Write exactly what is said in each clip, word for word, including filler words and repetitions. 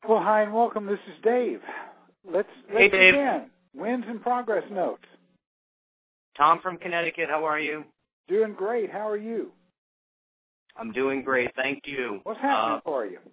Well, hi and welcome. This is Dave. Let's, let's Hey, Dave. begin. Wins and progress notes. Tom from Connecticut. How are you? Doing great. How are you? I'm doing great. Thank you. What's happening Uh, for you?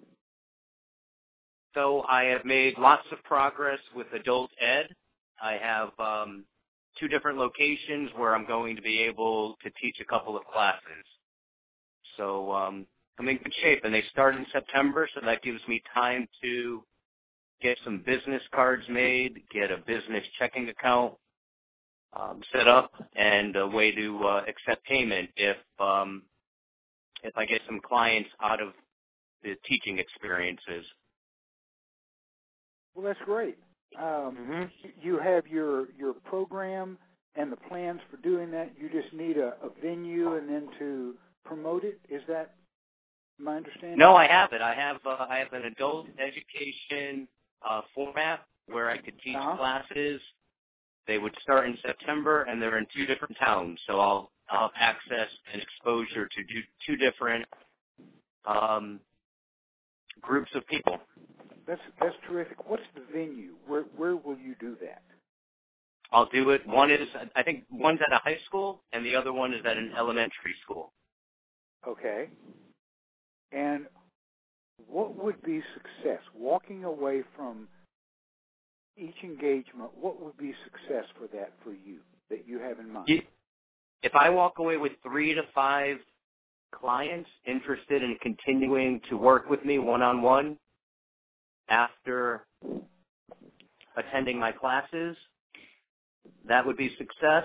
so I have made lots of progress with adult ed. I have um, two different locations where I'm going to be able to teach a couple of classes. So um, I'm in good shape, and they start in September, so that gives me time to get some business cards made, get a business checking account um, set up, and a way to uh, accept payment if um, if I get some clients out of the teaching experiences. Well, that's great. Um, Mm-hmm. You have your your program and the plans for doing that. You just need a, a venue and then to promote it. Is that my understanding? No, I have it. I have uh, I have an adult education uh, format where I could teach Uh-huh. classes. They would start in September, and they're in two different towns. So I'll I'll have access and exposure to do two different um, groups of people. That's that's terrific. What's the venue? Where where will you do that? I'll do it. One is I think one's at a high school, and the other one is at an elementary school. Okay. And what would be success? Walking away from each engagement, what would be success for that for you, that you have in mind? You- If I walk away with three to five clients interested in continuing to work with me one-on-one after attending my classes, that would be success.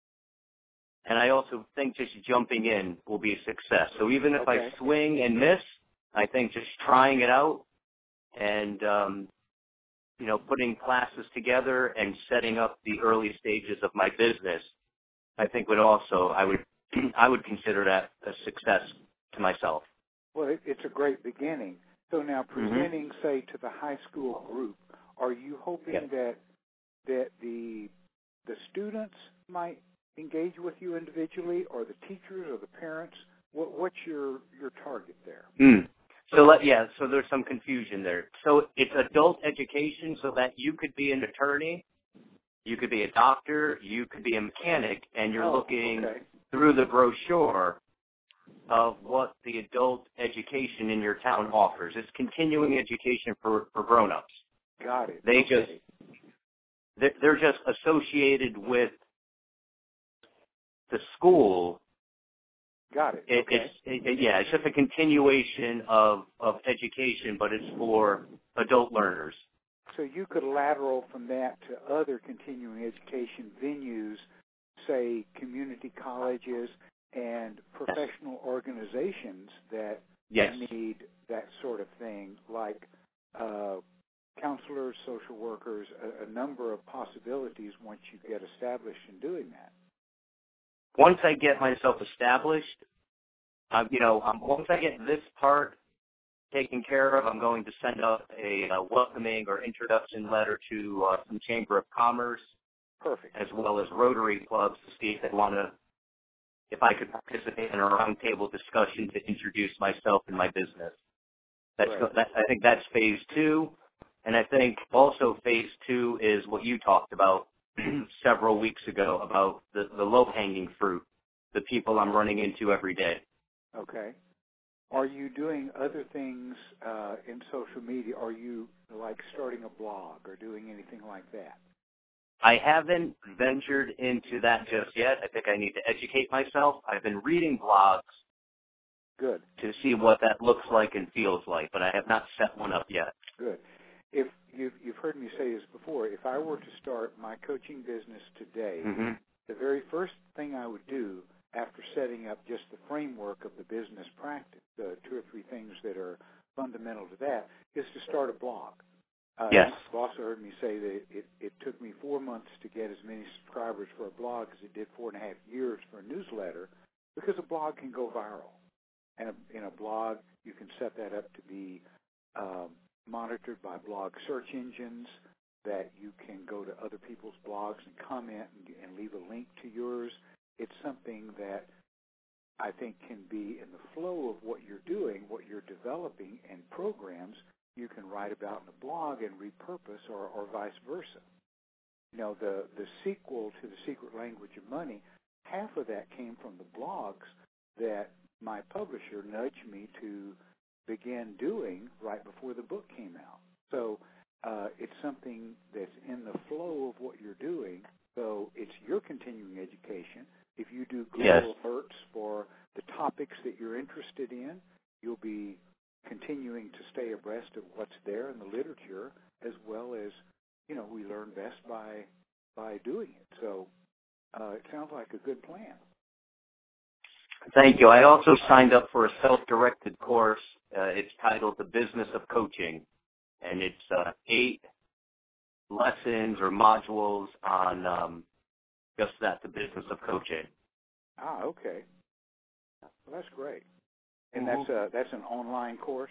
And I also think just jumping in will be a success. So even if Okay. I swing and miss, I think just trying it out and, um, you know, putting classes together and setting up the early stages of my business, I think would also, I would, I would consider that a success to myself. Well, it, it's a great beginning. So now presenting, Mm-hmm. say, to the high school group, are you hoping Yeah. that that the the students might engage with you individually, or the teachers, or the parents? What, what's your, your target there? Mm. So let, yeah, so there's some confusion there. So it's adult education so that you could be an attorney, you could be a doctor, you could be a mechanic, and you're Oh, looking okay. through the brochure of what the adult education in your town offers. It's continuing education for, for grown-ups. Got it. They okay. just, they're, they're just associated with the school. Got it. It, Okay. it's it, it- yeah, it's just a continuation of, of education, but it's for adult learners. So you could lateral from that to other continuing education venues, say community colleges and professional organizations that Yes. need that sort of thing, like uh, counselors, social workers, a, a number of possibilities once you get established in doing that. Once I get myself established, um, you know, um, once I get this part taken care of, I'm going to send out a, uh welcoming or introduction letter to uh, some Chamber of Commerce, Perfect. as well as Rotary clubs to see if they want to, if I could participate in a roundtable discussion to introduce myself and my business. That's, Right. go, that, I think that's phase two, and I think also phase two is what you talked about several weeks ago about the, the low-hanging fruit, the people I'm running into every day. Okay. Are you doing other things uh, in social media? Are you like starting a blog or doing anything like that? I haven't ventured into that just yet. I think I need to educate myself. I've been reading blogs Good. to see what that looks like and feels like, but I have not set one up yet. Good. If you've, you've heard me say this before, if I were to start my coaching business today, Mm-hmm. the very first thing I would do after setting up just the framework of the business practice, the two or three things that are fundamental to that, is to start a blog. Uh, Yes. You've also heard me say that it, it took me four months to get as many subscribers for a blog as it did four and a half years for a newsletter, because a blog can go viral. And a, in a blog, you can set that up to be um, monitored by blog search engines, that you can go to other people's blogs and comment and, and leave a link to yours. It's something that I think can be in the flow of what you're doing, what you're developing, and programs you can write about in a blog and repurpose, or, or vice versa. You know, the, the sequel to The Secret Language of Money, half of that came from the blogs that my publisher nudged me to begin doing right before the book came out. So uh, it's something that's in the flow of what you're doing. So it's your continuing education. If you do Google yes. alerts for the topics that you're interested in, you'll be continuing to stay abreast of what's there in the literature, as well as, you know, we learn best by by doing it. So uh, it sounds like a good plan. Thank you. I also signed up for a self-directed course. Uh, it's titled The Business of Coaching, and it's uh, eight lessons or modules on um, just that, the business of coaching. Ah, okay. Well, that's great. And Mm-hmm. that's a, that's an online course?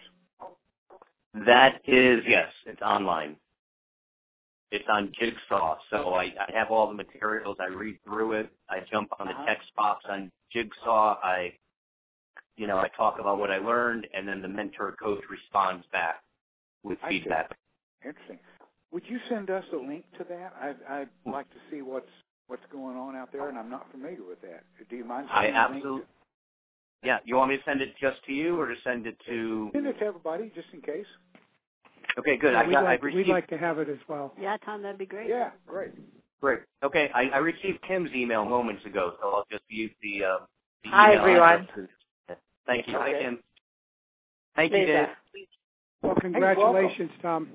That is, yes, it's online. It's on Jigsaw. So I, I have all the materials. I read through it. I jump on the uh-huh. text box on Jigsaw. I, you know, I talk about what I learned, and then the mentor coach responds back with I feedback. See. Interesting. Would you send us a link to that? I'd, I'd like to see what's what's going on out there, and I'm not familiar with that. Do you mind I sending a link absolutely. to- Yeah. You want me to send it just to you, or to send it to? Send it to everybody, just in case. Okay, good. Yeah, I we'd, got. like, I received. we'd like to have it as well. Yeah, Tom, that'd be great. Yeah, great. Great. Okay, I, I received Kim's email moments ago, so I'll just use the. Uh, the Hi, email everyone. address. Thank you. Okay. Hi, Kim. Thank you, Dave. Well, congratulations, Tom.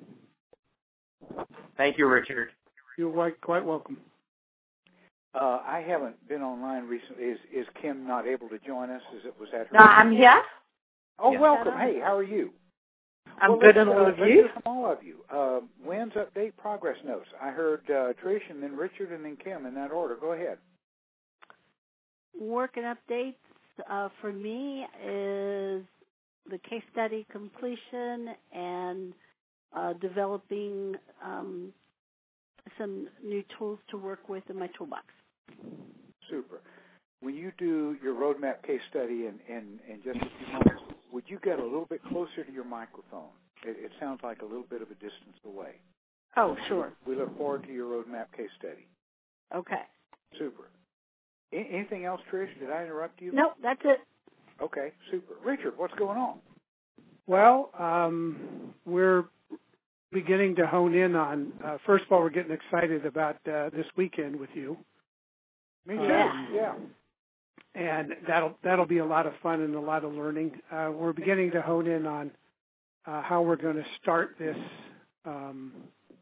Thank you, Richard. You're quite, quite welcome. Uh, I haven't been online recently. Is is Kim not able to join us? Is it was that her? No, I'm here. Oh, Yeah. welcome. Hey, how are you? I'm well, good, let's, and all uh, of let's you? hear from all of you. Uh, Wynn's update progress notes. I heard uh, Trish, and then Richard, and then Kim in that order. Go ahead. Work and updates uh, for me is the case study completion and uh, developing um, some new tools to work with in my toolbox. Super. When you do your roadmap case study in, in, in just a few moments, would you get a little bit closer to your microphone? It, it sounds like a little bit of a distance away. Oh, sure. We look forward to your roadmap case study. Okay. Super. A- anything else, Trish? Did I interrupt you? Nope, that's it. Okay, super. Richard, what's going on? Well, um, we're beginning to hone in on, uh, first of all, we're getting excited about uh, this weekend with you. Me too. Um, yeah. And that'll that'll be a lot of fun and a lot of learning. Uh, we're beginning to hone in on uh, how we're going to start this um,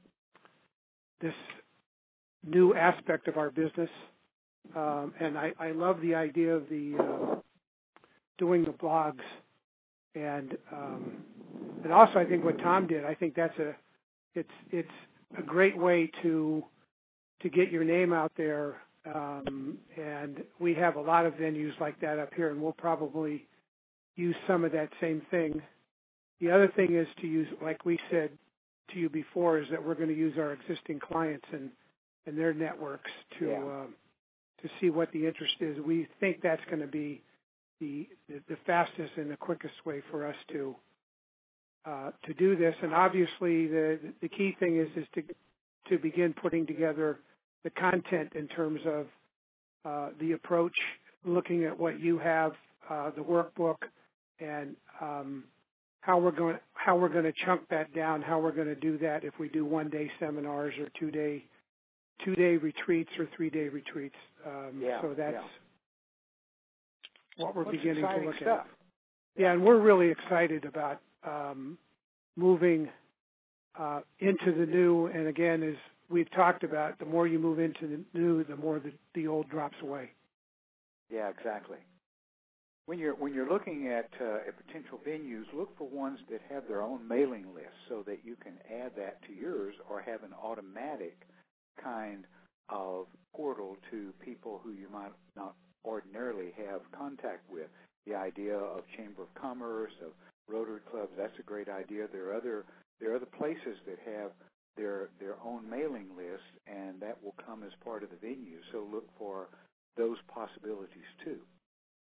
this new aspect of our business. Um, and I, I love the idea of the uh, doing the blogs, and um, and also I think what Tom did. I think that's a it's it's a great way to to get your name out there. Um, and we have a lot of venues like that up here, and we'll probably use some of that same thing. The other thing is to use, like we said to you before, is that we're going to use our existing clients and, and their networks to Yeah. um, to see what the interest is. We think that's going to be the, the the fastest and the quickest way for us to uh, to do this. And obviously, the the key thing is is to to begin putting together the content in terms of uh, the approach, looking at what you have, uh, the workbook, and um, how we're going how we're going to chunk that down, how we're going to do that if we do one day seminars or two day two day retreats or three day retreats. Um, Yeah, so that's yeah. what we're What's beginning to exciting look stuff. at. Yeah, and we're really excited about um, moving uh, into the new. And again, as we've talked about, the more you move into the new, the more the, the old drops away. Yeah, exactly. When you're when you're looking at, uh, at potential venues, look for ones that have their own mailing list so that you can add that to yours, or have an automatic kind of portal to people who you might not ordinarily have contact with. The idea of Chamber of Commerce, of Rotary clubs, that's a great idea. There are other there are other places that have their their own mailing lists, and that will come as part of the venue. So look for those possibilities too.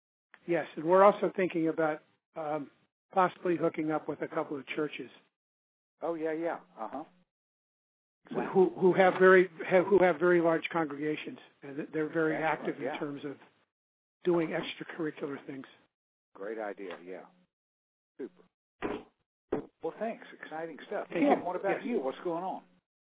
Yes, and we're also thinking about um, possibly hooking up with a couple of churches Oh yeah, yeah. Uh huh. Exactly. Who who have very have, who have very large congregations, and they're very Excellent, active in yeah. terms of doing extracurricular things. Great idea. Yeah. Super. Well, thanks. Exciting stuff. Thank Kim, you. what about Yes. you? What's going on?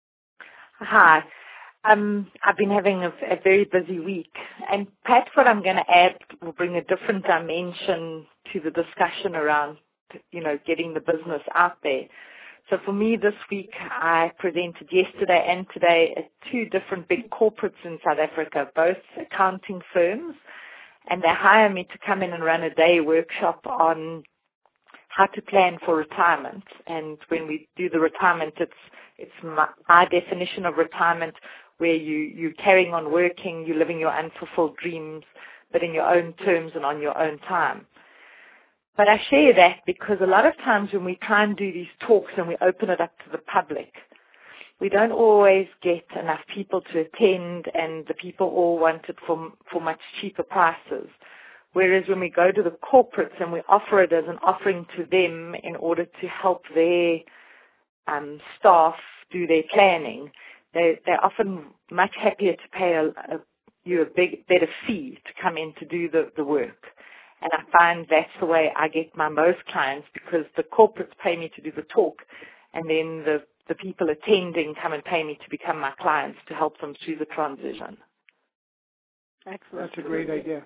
Hi. Um, I've been having a, a very busy week, and perhaps what I'm going to add will bring a different dimension to the discussion around, you know, getting the business out there. So for me this week, I presented yesterday and today at two different big corporates in South Africa, both accounting firms, and they hire me to come in and run a day workshop on how to plan for retirement. And when we do the retirement, it's it's my, my definition of retirement, where you, you're carrying on working, you're living your unfulfilled dreams, but in your own terms and on your own time. But I share that because a lot of times when we try and do these talks and we open it up to the public, we don't always get enough people to attend, and the people all want it for, for much cheaper prices. Whereas when we go to the corporates and we offer it as an offering to them in order to help their um, staff do their planning, they, they're often much happier to pay a, a, you a big, better fee to come in to do the, the work. And I find that's the way I get my most clients, because the corporates pay me to do the talk, and then the, the people attending come and pay me to become my clients to help them through the transition. Excellent. That's a great idea.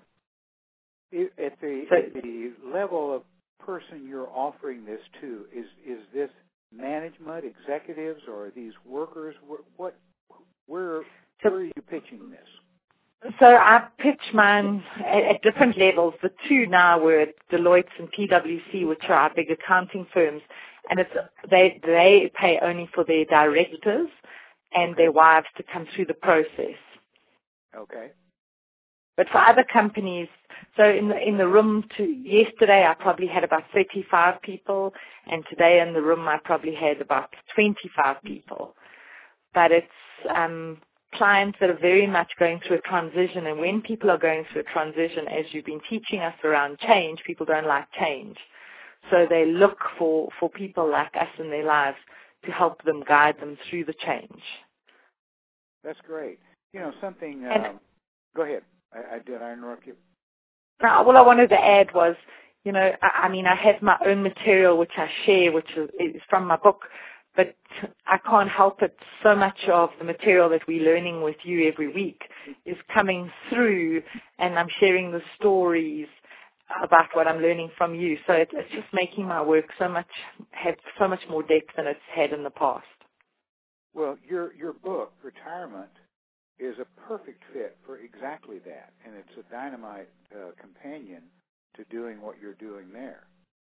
At the, So, at the level of person you're offering this to, is is this management, executives, or are these workers? What, what where, so, where are you pitching this? So I pitch mine at, at different levels. The two now were at Deloitte and P W C, which are our big accounting firms, and it's they they pay only for their directors and Okay. their wives to come through the process. Okay. But for other companies, so in the in the room to yesterday, I probably had about thirty-five people, and today in the room I probably had about twenty-five people. But it's um, clients that are very much going through a transition, and when people are going through a transition, as you've been teaching us around change, people don't like change. So they look for, for people like us in their lives to help them, guide them through the change. That's great. You know, something, And, um, go ahead. I, I did I interrupt you? Now, all I wanted to add was, you know, I, I mean, I have my own material which I share, which is, is from my book, but I can't help it. So much of the material that we're learning with you every week is coming through, and I'm sharing the stories about what I'm learning from you. So it, it's just making my work so much, have so much more depth than it's had in the past. Well, your your book, Retirement, is a perfect fit for exactly that, and it's a dynamite uh, companion to doing what you're doing there.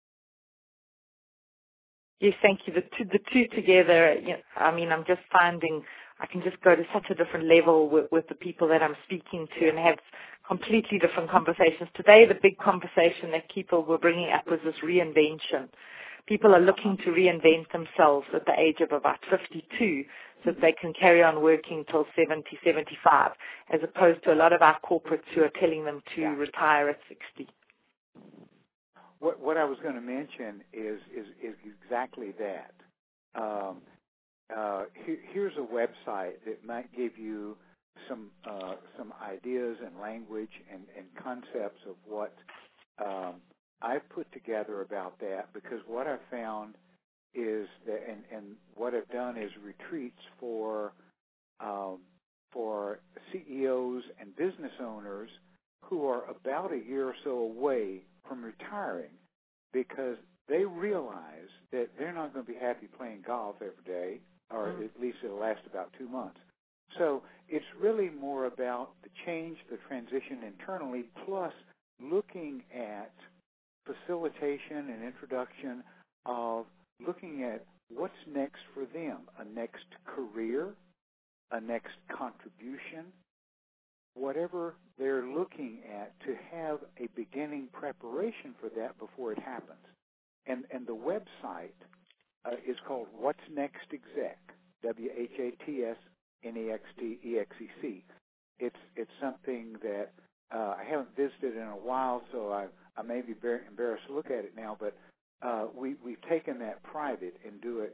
Yes, thank you. The two, the two together, you know, I mean, I'm just finding I can just go to such a different level with, with the people that I'm speaking to and have completely different conversations. Today, the big conversation that people were bringing up was this reinvention. People are looking to reinvent themselves at the age of about fifty-two so that they can carry on working till seventy, seventy-five, as opposed to a lot of our corporates who are telling them to Yeah. retire at sixty. What what I was going to mention is is, is exactly that. Um, uh, here, here's a website that might give you some uh, some ideas and language and, and concepts of what um, I've put together about that, because what I've found is that, and, and what I've done is retreats for um, for C E Os and business owners who are about a year or so away from retiring, because they realize that they're not going to be happy playing golf every day, or mm-hmm. at least it'll last about two months. So it's really more about the change, the transition internally, plus looking at facilitation and introduction of looking at what's next for them, a next career, a next contribution, whatever they're looking at, to have a beginning preparation for that before it happens. And and the website uh, is called What's Next Exec, W H A T S N E X T E X E C. It's it's something that uh, I haven't visited in a while, so I, I may be very embarrassed to look at it now, but uh, we, we've taken that private and do it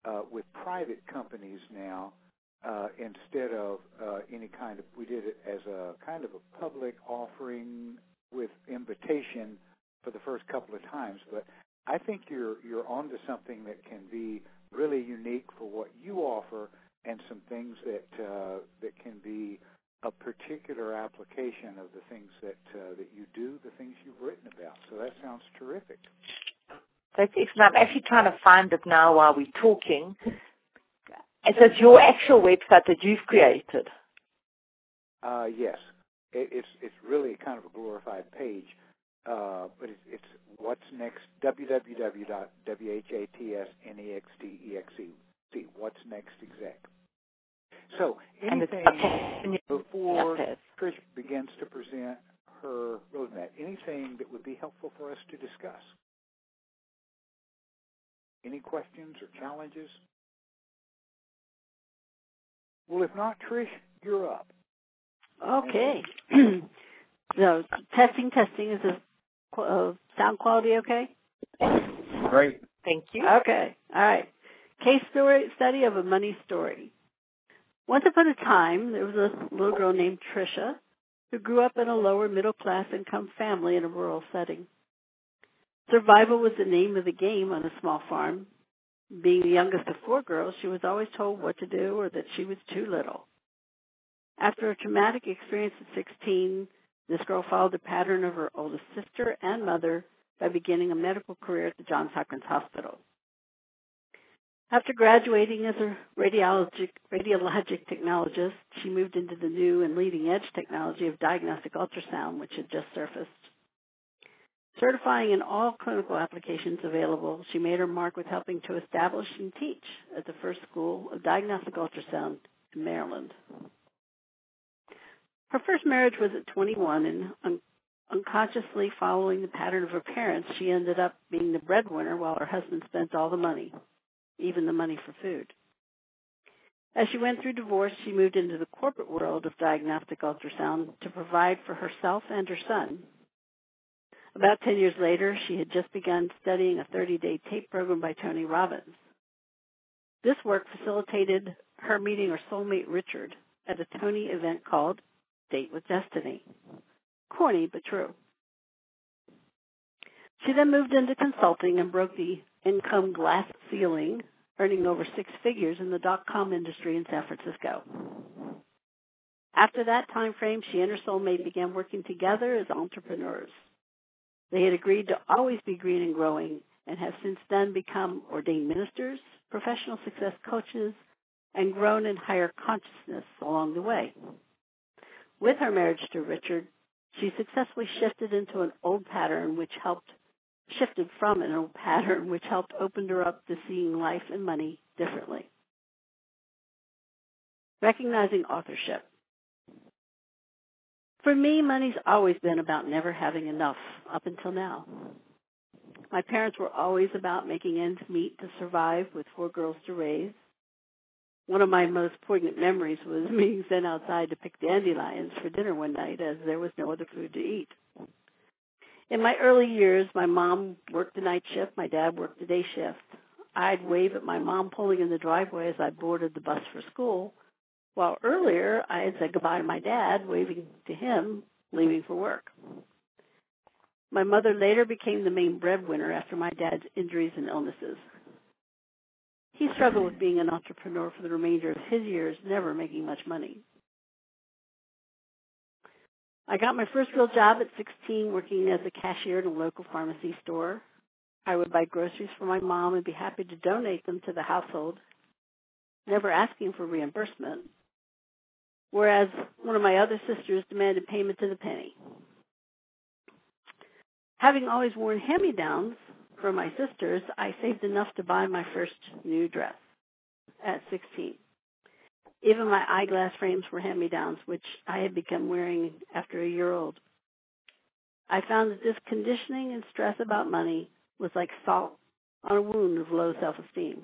uh, with private companies now uh, instead of uh, any kind of, we did it as a kind of a public offering with invitation for the first couple of times. But I think you're you're onto something that can be really unique for what you offer, and some things that uh, that can be a particular application of the things that uh, that you do, the things you've written about. So that sounds terrific. That's excellent. I'm actually trying to find it now while we're talking. And so it's your actual website that you've created. Uh, yes, it, it's it's really kind of a glorified page, uh, but it's, it's what's next. w w w dot w h a t s n e x t e x e c. What's next exec. So anything okay. before Trish begins to present her roadmap, anything that would be helpful for us to discuss? Any questions or challenges? Well, if not, Trish, you're up. Okay. So, testing, testing. Is the uh, sound quality okay? Great. Thank you. Okay. All right. Case story study of a money story. Once upon a time, there was a little girl named Tricia who grew up in a lower middle class income family in a rural setting. Survival was the name of the game on a small farm. Being the youngest of four girls, she was always told what to do or that she was too little. After a traumatic experience at sixteen, this girl followed the pattern of her oldest sister and mother by beginning a medical career at the Johns Hopkins Hospital. After graduating as a radiologic, radiologic technologist, she moved into the new and leading-edge technology of diagnostic ultrasound, which had just surfaced. Certifying in all clinical applications available, she made her mark with helping to establish and teach at the first school of diagnostic ultrasound in Maryland. Her first marriage was at twenty-one, and un- unconsciously following the pattern of her parents, she ended up being the breadwinner while her husband spent all the money, even the money for food. As she went through divorce, she moved into the corporate world of diagnostic ultrasound to provide for herself and her son. About ten years later, she had just begun studying a thirty-day tape program by Tony Robbins. This work facilitated her meeting her soulmate Richard at a Tony event called Date with Destiny. Corny, but true. She then moved into consulting and broke the income glass ceiling, earning over six figures in the dot-com industry in San Francisco. After that time frame, she and her soulmate began working together as entrepreneurs. They had agreed to always be green and growing and have since then become ordained ministers, professional success coaches, and grown in higher consciousness along the way. With her marriage to Richard, she successfully shifted into an old pattern which helped shifted from an old pattern which helped open her up to seeing life and money differently. Recognizing authorship. For me, money's always been about never having enough, up until now. My parents were always about making ends meet to survive with four girls to raise. One of my most poignant memories was being sent outside to pick dandelions for dinner one night as there was no other food to eat. In my early years, my mom worked the night shift, my dad worked the day shift. I'd wave at my mom pulling in the driveway as I boarded the bus for school, while earlier I had said goodbye to my dad, waving to him, leaving for work. My mother later became the main breadwinner after my dad's injuries and illnesses. He struggled with being an entrepreneur for the remainder of his years, never making much money. I got my first real job at sixteen, working as a cashier at a local pharmacy store. I would buy groceries for my mom and be happy to donate them to the household, never asking for reimbursement, whereas one of my other sisters demanded payment to the penny. Having always worn hand-me-downs for my sisters, I saved enough to buy my first new dress at sixteen. Even my eyeglass frames were hand-me-downs, which I had begun wearing after a year old. I found that this conditioning and stress about money was like salt on a wound of low self-esteem.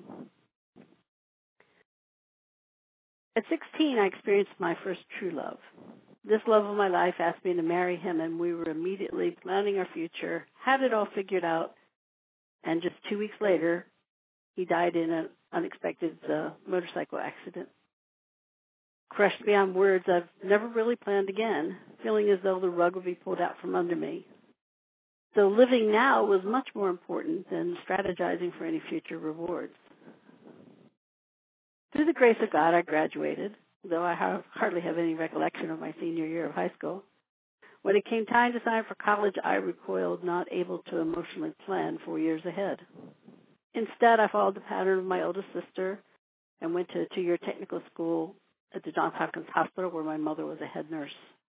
At sixteen, I experienced my first true love. This love of my life asked me to marry him, and we were immediately planning our future, had it all figured out, and just two weeks later, he died in a unexpected uh, motorcycle accident. Crushed beyond words, I've never really planned again, feeling as though the rug would be pulled out from under me. So living now was much more important than strategizing for any future rewards. Through the grace of God, I graduated, though I have, hardly have any recollection of my senior year of high school. When it came time to sign for college, I recoiled, not able to emotionally plan four years ahead. Instead, I followed the pattern of my oldest sister and went to a two-year technical school at the Johns Hopkins Hospital where my mother was a head nurse.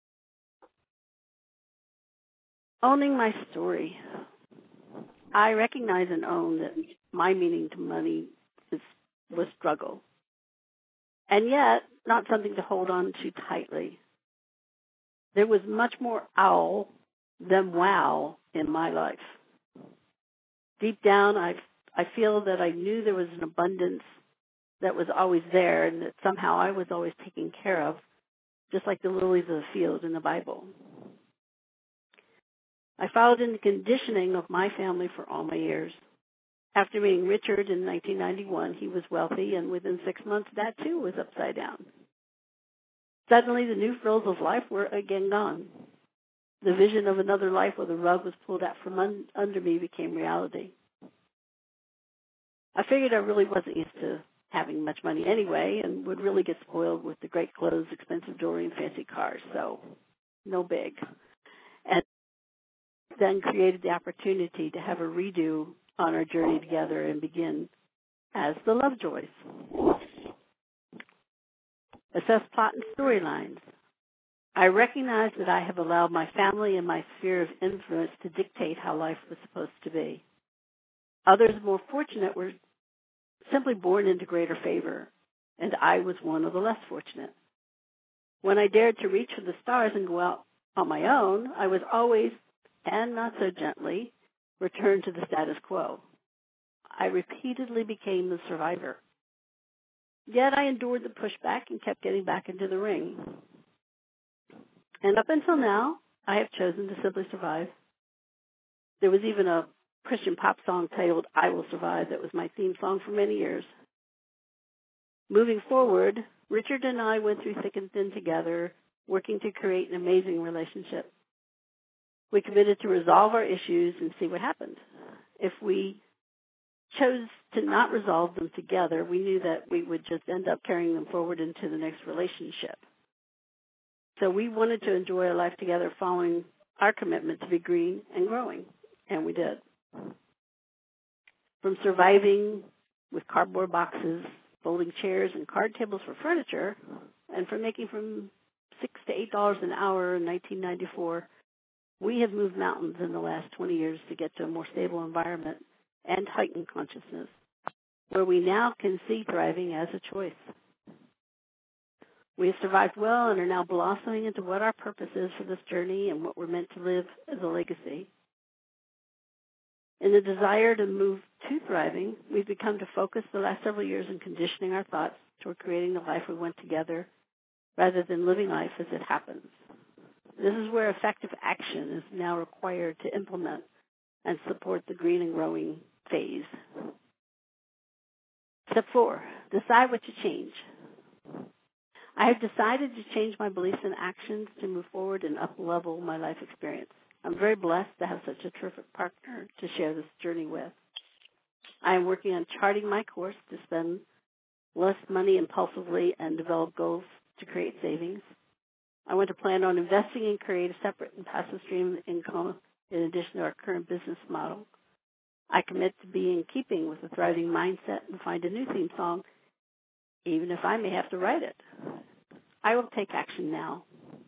Owning my story. I recognize and own that my meaning to money is, was struggle. And yet, not something to hold on to tightly. There was much more owl than wow in my life. Deep down, I, I feel that I knew there was an abundance that was always there and that somehow I was always taken care of, just like the lilies of the field in the Bible. I followed in the conditioning of my family for all my years. After meeting Richard in nineteen ninety-one, he was wealthy, and within six months, that too was upside down. Suddenly, the new frills of life were again gone. The vision of another life where the rug was pulled out from un- under me became reality. I figured I really wasn't used to having much money anyway and would really get spoiled with the great clothes, expensive jewelry, and fancy cars, so no big. And then created the opportunity to have a redo on our journey together and begin as the Lovejoys. Assess plot and storylines. I recognize that I have allowed my family and my sphere of influence to dictate how life was supposed to be. Others more fortunate were simply born into greater favor, and I was one of the less fortunate. When I dared to reach for the stars and go out on my own, I was always, and not so gently, returned to the status quo. I repeatedly became the survivor. Yet I endured the pushback and kept getting back into the ring. And up until now, I have chosen to simply survive. There was even a Christian pop song titled I Will Survive that was my theme song for many years. Moving forward, Richard and I went through thick and thin together, working to create an amazing relationship. We committed to resolve our issues and see what happened. If we chose to not resolve them together, we knew that we would just end up carrying them forward into the next relationship. So we wanted to enjoy our life together following our commitment to be green and growing, and we did. From surviving with cardboard boxes, folding chairs, and card tables for furniture, and from making from six to eight dollars an hour in nineteen ninety-four, we have moved mountains in the last twenty years to get to a more stable environment and heightened consciousness, where we now can see thriving as a choice. We have survived well and are now blossoming into what our purpose is for this journey and what we're meant to live as a legacy. In the desire to move to thriving, we've become to focus the last several years in conditioning our thoughts toward creating the life we want together rather than living life as it happens. This is where effective action is now required to implement and support the green and growing phase. Step four, decide what to change. I have decided to change my beliefs and actions to move forward and up-level my life experience. I'm very blessed to have such a terrific partner to share this journey with. I am working on charting my course to spend less money impulsively and develop goals to create savings. I want to plan on investing and create a separate and passive stream of income in addition to our current business model. I commit to be in keeping with a thriving mindset and find a new theme song, even if I may have to write it. I will take action now.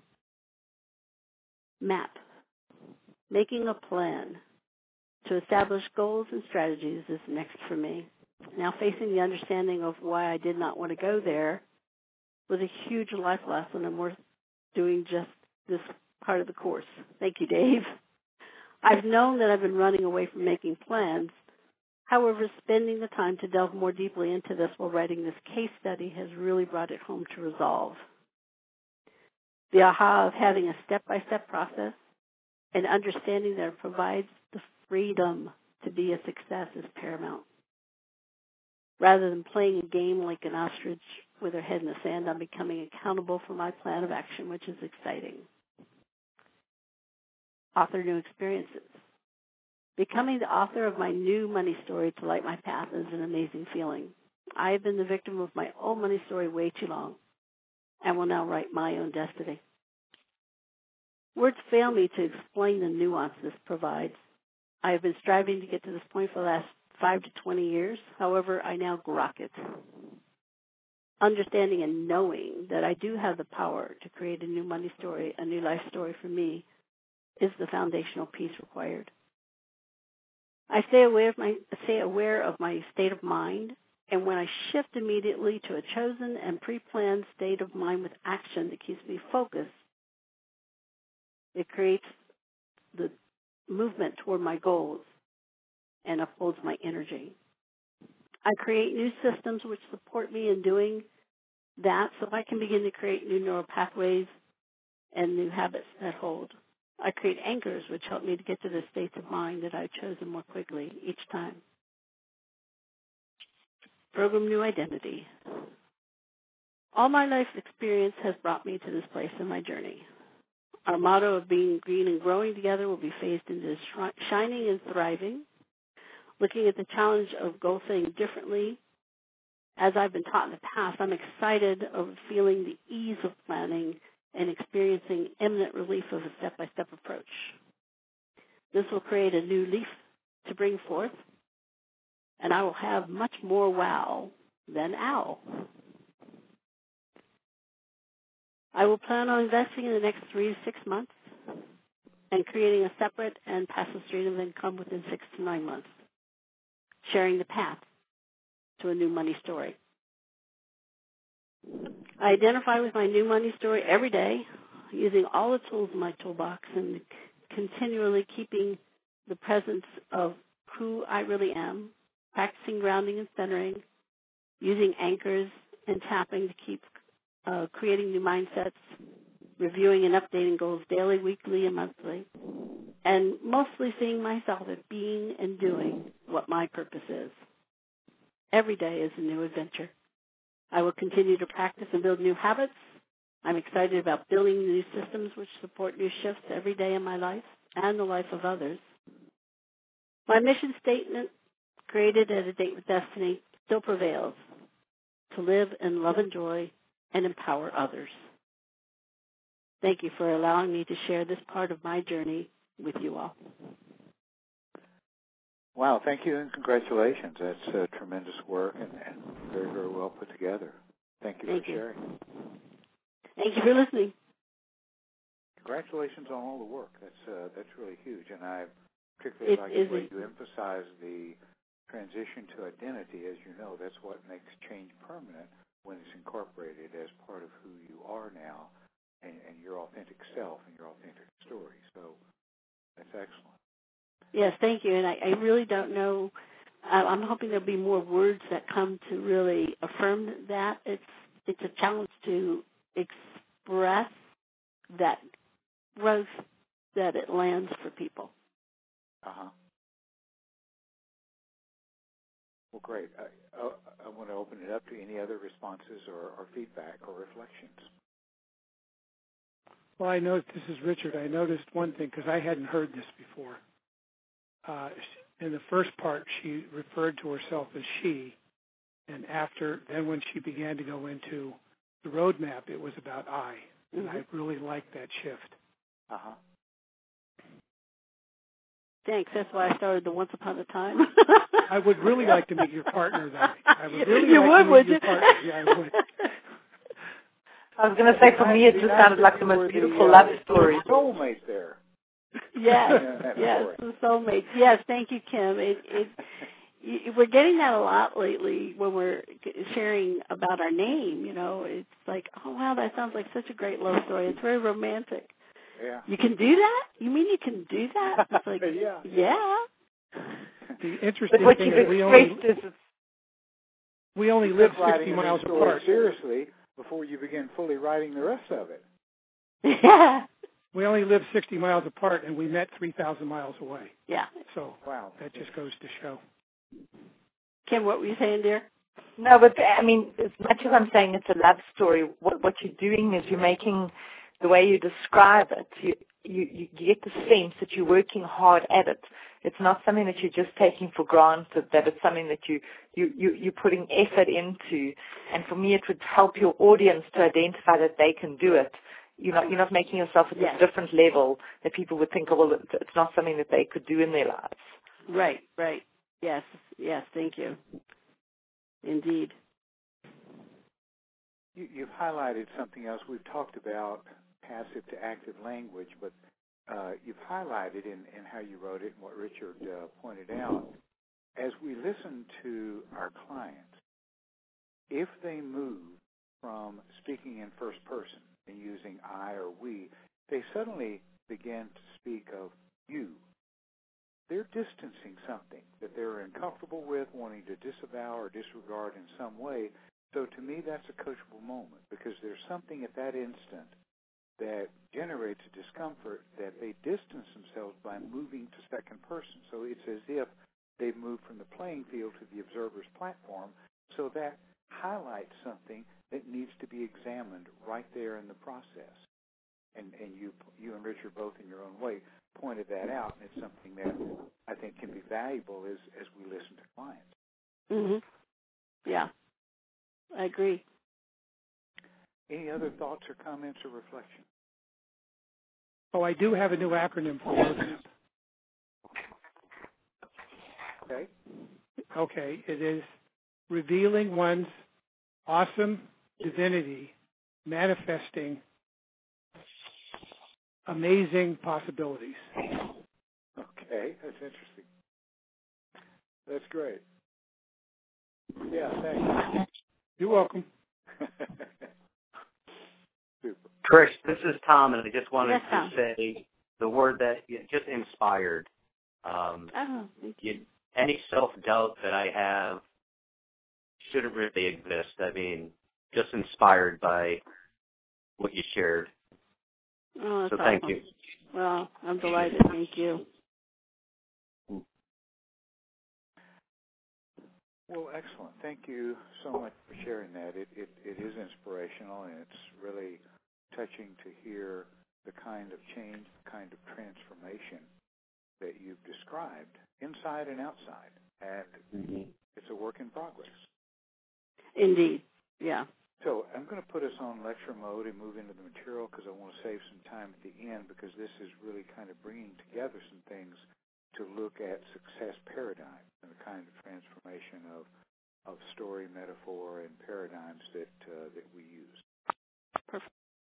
Map. Making a plan to establish goals and strategies is next for me. Now facing the understanding of why I did not want to go there was a huge life lesson and worth doing just this part of the course. Thank you, Dave. I've known that I've been running away from making plans. However, spending the time to delve more deeply into this while writing this case study has really brought it home to resolve. The aha of having a step-by-step process and understanding that it provides the freedom to be a success is paramount. Rather than playing a game like an ostrich with her head in the sand, I'm becoming accountable for my plan of action, which is exciting. Author new experiences. Becoming the author of my new money story to light my path is an amazing feeling. I have been the victim of my own money story way too long and will now write my own destiny. Words fail me to explain the nuance this provides. I have been striving to get to this point for the last five to twenty years. However, I now grok it. Understanding and knowing that I do have the power to create a new money story, a new life story for me, is the foundational piece required. I stay aware of my stay aware of my state of mind, and when I shift immediately to a chosen and pre-planned state of mind with action that keeps me focused, it creates the movement toward my goals and upholds my energy. I create new systems which support me in doing that so I can begin to create new neural pathways and new habits that hold. I create anchors which help me to get to the states of mind that I've chosen more quickly each time. Program new identity. All my life experience has brought me to this place in my journey. Our motto of being green and growing together will be phased into shining and thriving. Looking at the challenge of goal setting differently, as I've been taught in the past, I'm excited of feeling the ease of planning and experiencing imminent relief of a step-by-step approach. This will create a new leaf to bring forth, and I will have much more wow than ow. I will plan on investing in the next three to six months and creating a separate and passive stream of income within six to nine months, sharing the path to a new money story. I identify with my new money story every day, using all the tools in my toolbox and continually keeping the presence of who I really am, practicing grounding and centering, using anchors and tapping to keep uh, creating new mindsets, reviewing and updating goals daily, weekly, and monthly, and mostly seeing myself as being and doing what my purpose is. Every day is a new adventure. I will continue to practice and build new habits. I'm excited about building new systems which support new shifts every day in my life and the life of others. My mission statement, created at a date with destiny, still prevails: to live in love and joy and empower others. Thank you for allowing me to share this part of my journey with you all. Wow, thank you and congratulations. That's uh, tremendous work and, and very, very well put together. Thank you Thank for you. sharing. Thank you for listening. Congratulations on all the work. That's uh, that's really huge, and I particularly It like is the way a- you emphasize the transition to identity. As you know, that's what makes change permanent when it's incorporated as part of who you are now and, and your authentic self and your authentic story. So that's excellent. Yes, thank you. And I, I really don't know. Uh, I'm hoping there'll be more words that come to really affirm that. It's it's a challenge to express that growth that it lands for people. Uh-huh. Well, great. I, I, I want to open it up to any other responses or, or feedback or reflections. Well, I know this is Richard. I noticed one thing because I hadn't heard this before. Uh, in the first part, she referred to herself as she, and after, then when she began to go into the roadmap, it was about I, and Mm-hmm. I really liked that shift. Uh-huh. Thanks. That's why I started the Once Upon a Time. I would really like to meet your partner, then. I would really you like would, to meet would your you? partner. Yeah, I would. I was going to say, for me, it just sounded like the most beautiful love story. Soulmate there. Yes, Yeah, yes, story. the soulmates. Yes, thank you, Kim. It, it, y- we're getting that a lot lately when we're g- sharing about our name. You know, it's like, oh wow, that sounds like such a great love story. It's very romantic. Yeah. You can do that? You mean you can do that? It's like, Yeah. yeah. The interesting But what thing you've is we only, expressed is we only You live took writing sixty a miles story apart. seriously before you begin fully writing the rest of it. Yeah. We only live sixty miles apart, and we met three thousand miles away. Yeah. So Wow. that just goes to show. Kim, what were you saying, dear? No, but I mean, as much as I'm saying it's a love story, what, what you're doing is you're making the way you describe it, you, you, you get the sense that you're working hard at it. It's not something that you're just taking for granted, that it's something that you, you, you, you're putting effort into. And for me, it would help your audience to identify that they can do it. You're not, you're not making yourself at yes. a different level that people would think, oh, well, it's not something that they could do in their lives. Right, right. Yes, yes, thank you. Indeed. You, you've highlighted something else. We've talked about passive to active language, but uh, you've highlighted in, in how you wrote it and what Richard uh, pointed out, as we listen to our clients, if they move from speaking in first person and using I or we, they suddenly begin to speak of you. They're distancing something that they're uncomfortable with, wanting to disavow or disregard in some way. So to me, that's a coachable moment, because there's something at that instant that generates a discomfort that they distance themselves by moving to second person. So it's as if they've moved from the playing field to the observer's platform. So that highlights something that needs to be examined right there in the process. And, and you, you and Richard both in your own way pointed that out, and it's something that I think can be valuable as, as we listen to clients. Mm-hmm. Yeah, I agree. Any other thoughts or comments or reflections? Oh, I do have a new acronym for roadmap. Okay. Okay, it is revealing one's awesome divinity, manifesting amazing possibilities. Okay, that's interesting. That's great. Yeah, thanks. You're welcome. Super. Trish, this is Tom, and I just wanted yes, to Tom. say the word that just inspired. Um, oh, thank you. you, any self-doubt that I have shouldn't really exist. I mean, just inspired by what you shared. Oh, that's so thank awesome. you. Well, I'm delighted. Thank you. Well, excellent. Thank you so much for sharing that. It, it, it is inspirational, and it's really touching to hear the kind of change, the kind of transformation that you've described inside and outside. And mm-hmm. it's a work in progress. Indeed. Yeah. So I'm going to put us on lecture mode and move into the material, because I want to save some time at the end, because this is really kind of bringing together some things to look at success paradigms and the kind of transformation of, of story, metaphor, and paradigms that uh, that we use. Perfect.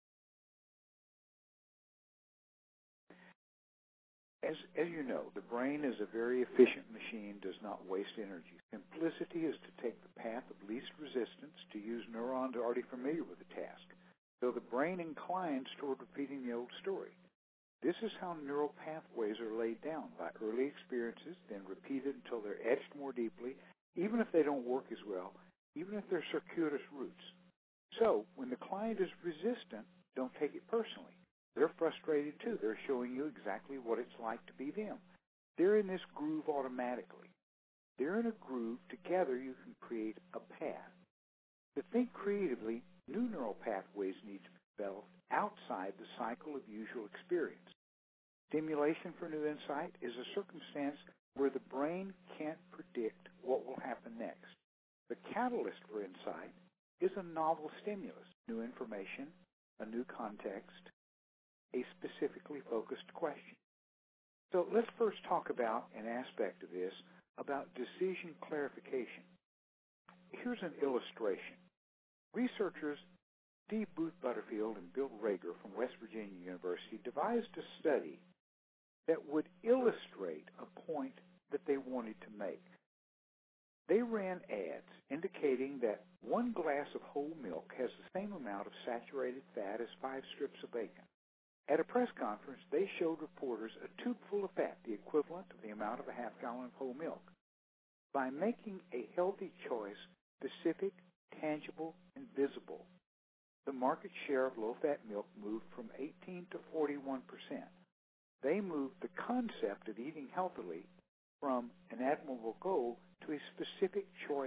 As, as you know, the brain is a very efficient machine, does not waste energy. Simplicity is to take the path of least resistance, to use neurons already familiar with the task. So the brain inclines toward repeating the old story. This is how neural pathways are laid down, by early experiences, then repeated until they're etched more deeply, even if they don't work as well, even if they're circuitous routes. So when the client is resistant, don't take it personally. They're frustrated too. They're showing you exactly what it's like to be them. They're in this groove automatically. They're in a groove. Together you can create a path. To think creatively, new neural pathways need to be developed outside the cycle of usual experience. Stimulation for new insight is a circumstance where the brain can't predict what will happen next. The catalyst for insight is a novel stimulus, new information, a new context, a specifically focused question. So let's first talk about an aspect of this, about decision clarification. Here's an illustration. Researchers Steve Booth Butterfield and Bill Rager from West Virginia University devised a study that would illustrate a point that they wanted to make. They ran ads indicating that one glass of whole milk has the same amount of saturated fat as five strips of bacon. At a press conference, they showed reporters a tube full of fat, the equivalent of the amount of a half gallon of whole milk. By making a healthy choice specific, tangible, and visible, the market share of low-fat milk moved from eighteen to forty-one percent. They moved the concept of eating healthily from an admirable goal to a specific choice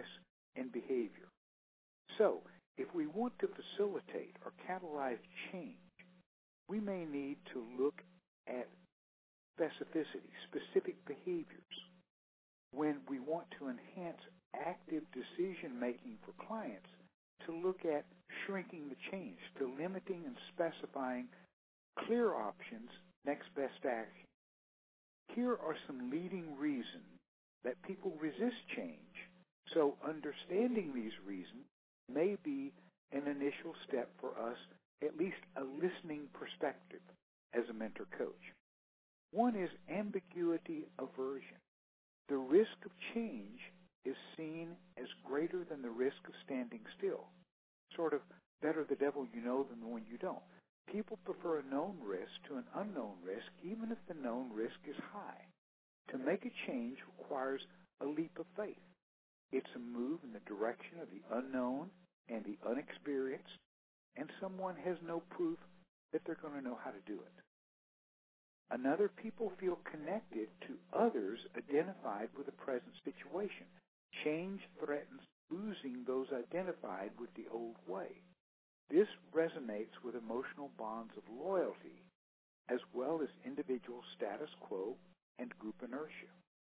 and behavior. So, if we want to facilitate or catalyze change, we may need to look at specificity, specific behaviors. When we want to enhance active decision-making for clients, to look at shrinking the change, to limiting and specifying clear options, next best action. Here are some leading reasons that people resist change, so understanding these reasons may be an initial step for us, at least a listening perspective as a mentor coach. One is ambiguity aversion. The risk of change is seen as greater than the risk of standing still. Sort of better the devil you know than the one you don't. People prefer a known risk to an unknown risk, even if the known risk is high. To make a change requires a leap of faith. It's a move in the direction of the unknown and the unexperienced, and someone has no proof that they're going to know how to do it. Another, people feel connected to others identified with the present situation. Change threatens losing those identified with the old way. This resonates with emotional bonds of loyalty, as well as individual status quo and group inertia.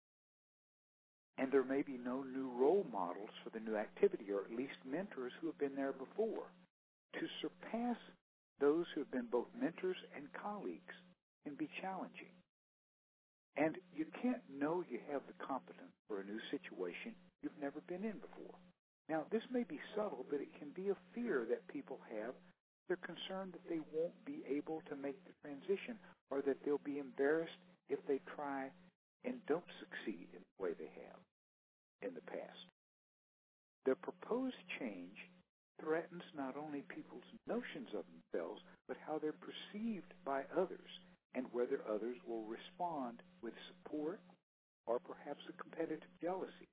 And there may be no new role models for the new activity, or at least mentors who have been there before. To surpass those who have been both mentors and colleagues can be challenging. And you can't know you have the competence for a new situation you've never been in before. Now, this may be subtle, but it can be a fear that people have. They're concerned that they won't be able to make the transition, or that they'll be embarrassed if they try and don't succeed in the way they have in the past. The proposed change threatens not only people's notions of themselves, but how they're perceived by others, and whether others will respond with support or perhaps a competitive jealousy.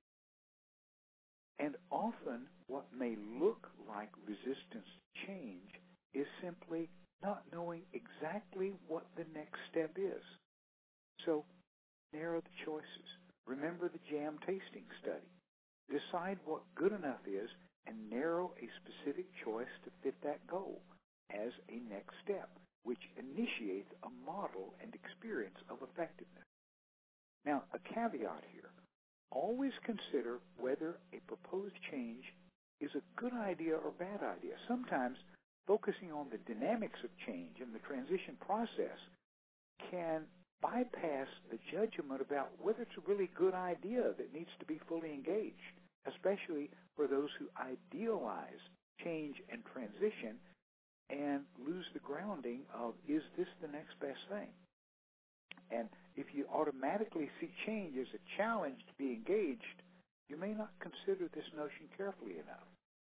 And often what may look like resistance to change is simply not knowing exactly what the next step is. So narrow the choices. Remember the jam tasting study. Decide what good enough is and narrow a specific choice to fit that goal as a next step, which initiates a model and experience of effectiveness. Now, a caveat here. Always consider whether a proposed change is a good idea or bad idea. Sometimes focusing on the dynamics of change and the transition process can bypass the judgment about whether it's a really good idea that needs to be fully engaged, especially for those who idealize change and transition and lose the grounding of, is this the next best thing? And if you automatically see change as a challenge to be engaged, you may not consider this notion carefully enough.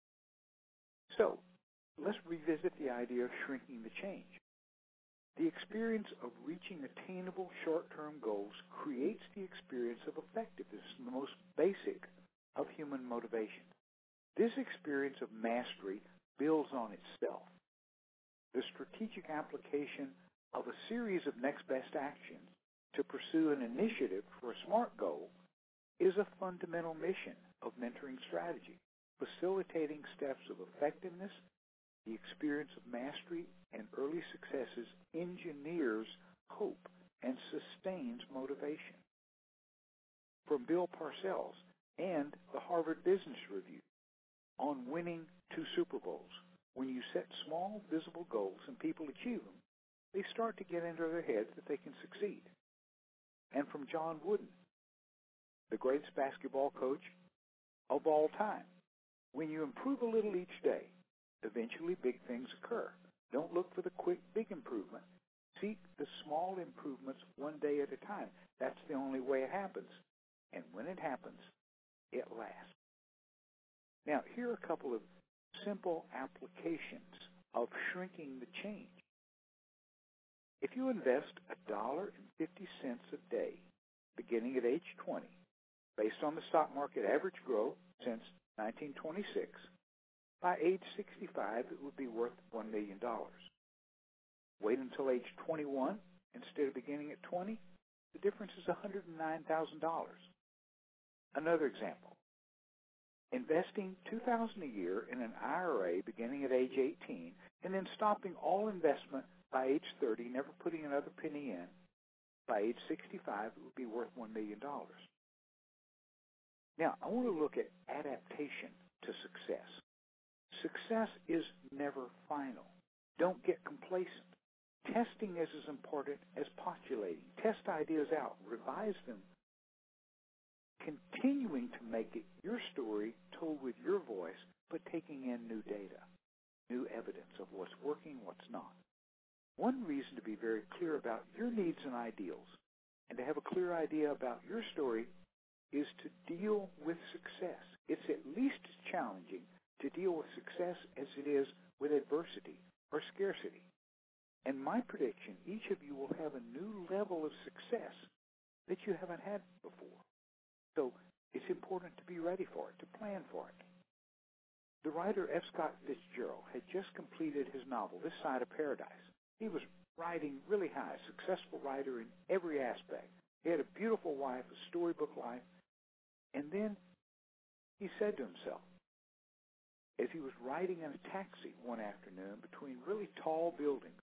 So, let's revisit the idea of shrinking the change. The experience of reaching attainable short-term goals creates the experience of effectiveness, the most basic of human motivation. This experience of mastery builds on itself. The strategic application of a series of next best actions to pursue an initiative for a SMART goal is a fundamental mission of mentoring strategy, facilitating steps of effectiveness. The experience of mastery and early successes engineers hope and sustains motivation. From Bill Parcells and the Harvard Business Review on winning two Super Bowls, when you set small, visible goals and people achieve them, they start to get into their heads that they can succeed. And from John Wooden, the greatest basketball coach of all time, when you improve a little each day, eventually big things occur. Don't look for the quick, big improvement. Seek the small improvements one day at a time. That's the only way it happens. And when it happens, it lasts. Now, here are a couple of simple applications of shrinking the change. If you invest one dollar and fifty cents a day, beginning at age twenty, based on the stock market average growth since nineteen twenty-six, by age sixty-five, it would be worth one million dollars. Wait until age twenty-one, instead of beginning at twenty, the difference is one hundred nine thousand dollars. Another example. investing two thousand dollars a year in an I R A beginning at age eighteen, and then stopping all investment by age thirty, never putting another penny in, by age sixty-five, it would be worth one million dollars. Now, I want to look at adaptation to success. Success is never final. Don't get complacent. Testing is as important as postulating. Test ideas out, revise them, continuing to make it your story told with your voice, but taking in new data, new evidence of what's working, what's not. One reason to be very clear about your needs and ideals and to have a clear idea about your story is to deal with success. It's at least as challenging to deal with success as it is with adversity or scarcity. And my prediction, each of you will have a new level of success that you haven't had before. So it's important to be ready for it, to plan for it. The writer F. Scott Fitzgerald had just completed his novel, This Side of Paradise. He was riding really high, a successful writer in every aspect. He had a beautiful wife, a storybook life. And then he said to himself, as he was riding in a taxi one afternoon between really tall buildings,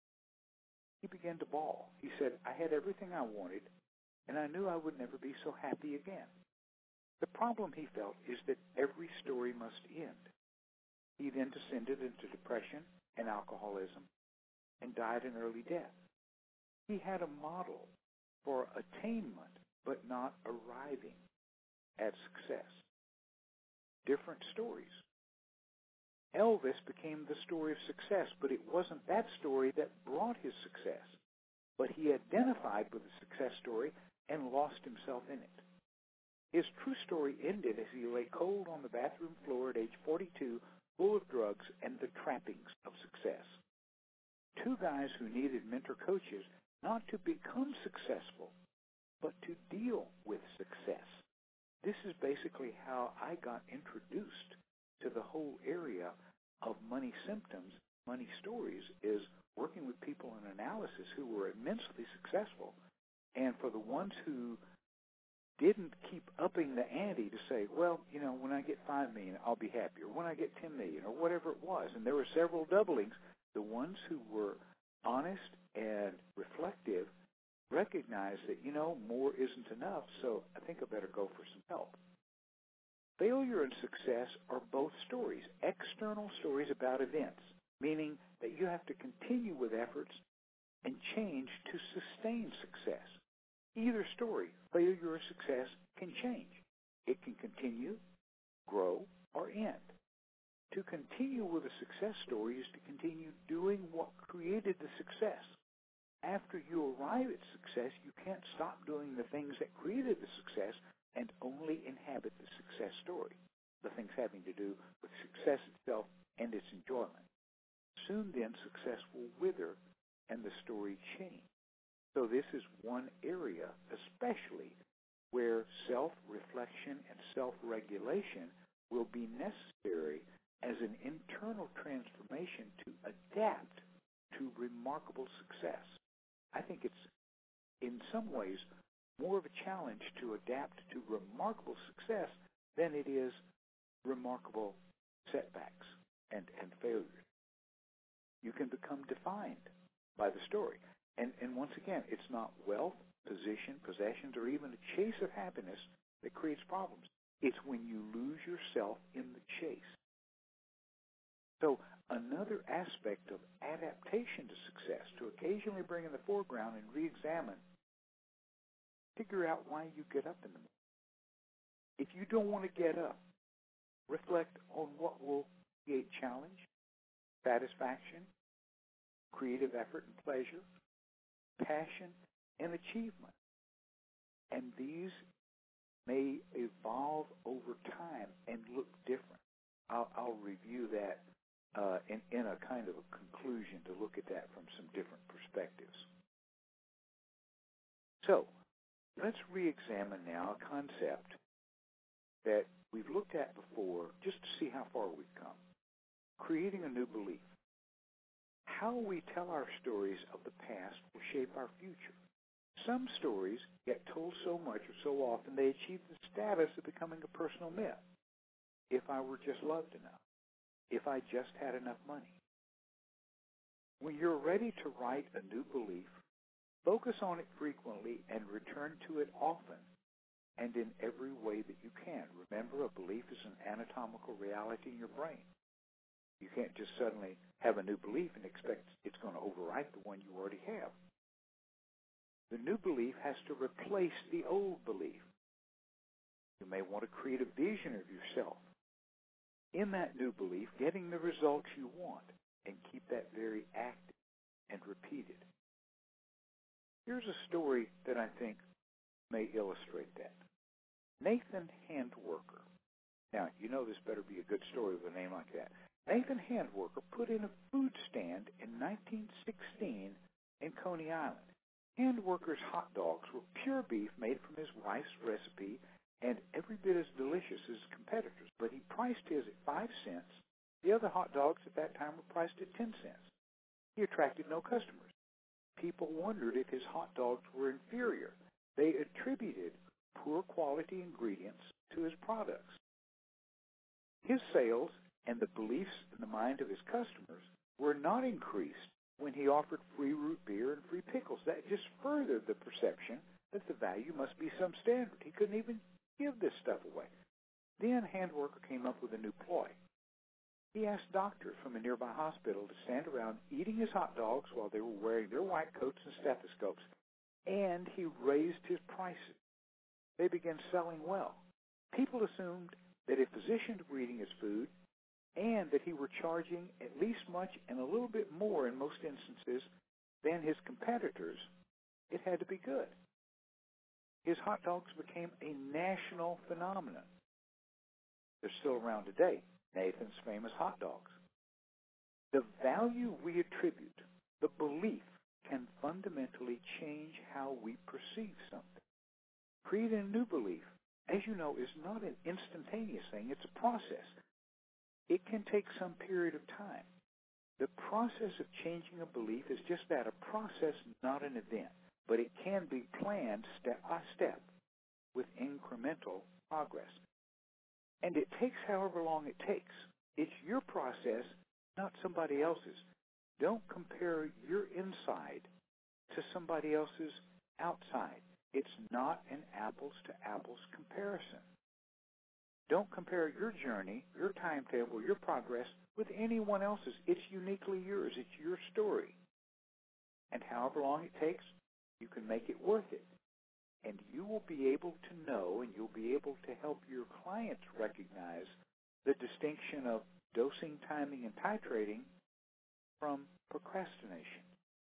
he began to bawl. He said, I had everything I wanted, and I knew I would never be so happy again. The problem, he felt, is that every story must end. He then descended into depression and alcoholism and died an early death. He had a model for attainment, but not arriving at success. Different stories. Elvis became the story of success, but it wasn't that story that brought his success. But he identified with the success story and lost himself in it. His true story ended as he lay cold on the bathroom floor at age forty-two, full of drugs and the trappings of success. Two guys who needed mentor coaches not to become successful, but to deal with success. This is basically how I got introduced to the whole area of money symptoms, money stories, is working with people in analysis who were immensely successful. And for the ones who didn't keep upping the ante to say, well, you know, when I get five million dollars, I'll be happy, or when I get ten million dollars, or whatever it was. And there were several doublings. The ones who were honest and reflective recognized that, you know, more isn't enough, so I think I better go for some help. Failure and success are both stories, external stories about events, meaning that you have to continue with efforts and change to sustain success. Either story, failure or success, can change. It can continue, grow, or end. To continue with a success story is to continue doing what created the success. After you arrive at success, you can't stop doing the things that created the success and only inhabit the success story, the things having to do with success itself and its enjoyment. Soon then, success will wither and the story change. So this is one area, especially, where self-reflection and self-regulation will be necessary as an internal transformation to adapt to remarkable success. I think it's, in some ways, more of a challenge to adapt to remarkable success than it is remarkable setbacks and, and failures. You can become defined by the story. And, and once again, it's not wealth, position, possessions, or even a chase of happiness that creates problems. It's when you lose yourself in the chase. So another aspect of adaptation to success, to occasionally bring in the foreground and re-examine, figure out why you get up in the morning. If you don't want to get up, reflect on what will create challenge, satisfaction, creative effort and pleasure, passion, and achievement. And these may evolve over time and look different. I'll, I'll review that uh, in, in a kind of a conclusion to look at that from some different perspectives. So, let's re-examine now a concept that we've looked at before just to see how far we've come. Creating a new belief. How we tell our stories of the past will shape our future. Some stories get told so much or so often they achieve the status of becoming a personal myth. if I were just loved enough, if I just had enough money. When you're ready to write a new belief, focus on it frequently and return to it often and in every way that you can. Remember, a belief is an anatomical reality in your brain. You can't just suddenly have a new belief and expect it's going to overwrite the one you already have. The new belief has to replace the old belief. You may want to create a vision of yourself in that new belief, getting the results you want, and keep that very active and repeated. Here's a story that I think may illustrate that. Nathan Handworker. Now, you know this better be a good story with a name like that. Nathan Handworker put in a food stand in nineteen sixteen in Coney Island. Handworker's hot dogs were pure beef made from his wife's recipe and every bit as delicious as his competitors, but he priced his at five cents. The other hot dogs at that time were priced at ten cents. He attracted no customers. People wondered if his hot dogs were inferior. They attributed poor quality ingredients to his products. His sales and the beliefs in the mind of his customers were not increased when he offered free root beer and free pickles. That just furthered the perception that the value must be some standard. He couldn't even give this stuff away. Then Handworker came up with a new ploy. He asked doctors from a nearby hospital to stand around eating his hot dogs while they were wearing their white coats and stethoscopes, and he raised his prices. They began selling well. People assumed that if physicians were eating his food and that he were charging at least much and a little bit more in most instances than his competitors, it had to be good. His hot dogs became a national phenomenon. They're still around today, Nathan's famous hot dogs. The value we attribute, the belief, can fundamentally change how we perceive something. Creating a new belief, as you know, is not an instantaneous thing. It's a process. It can take some period of time. The process of changing a belief is just that, a process, not an event. But it can be planned step by step with incremental progress. And it takes however long it takes. It's your process, not somebody else's. Don't compare your inside to somebody else's outside. It's not an apples-to-apples comparison. Don't compare your journey, your timetable, your progress with anyone else's. It's uniquely yours. It's your story. And however long it takes, you can make it worth it. And you will be able to know, and you'll be able to help your clients recognize the distinction of dosing, timing, and titrating from procrastination.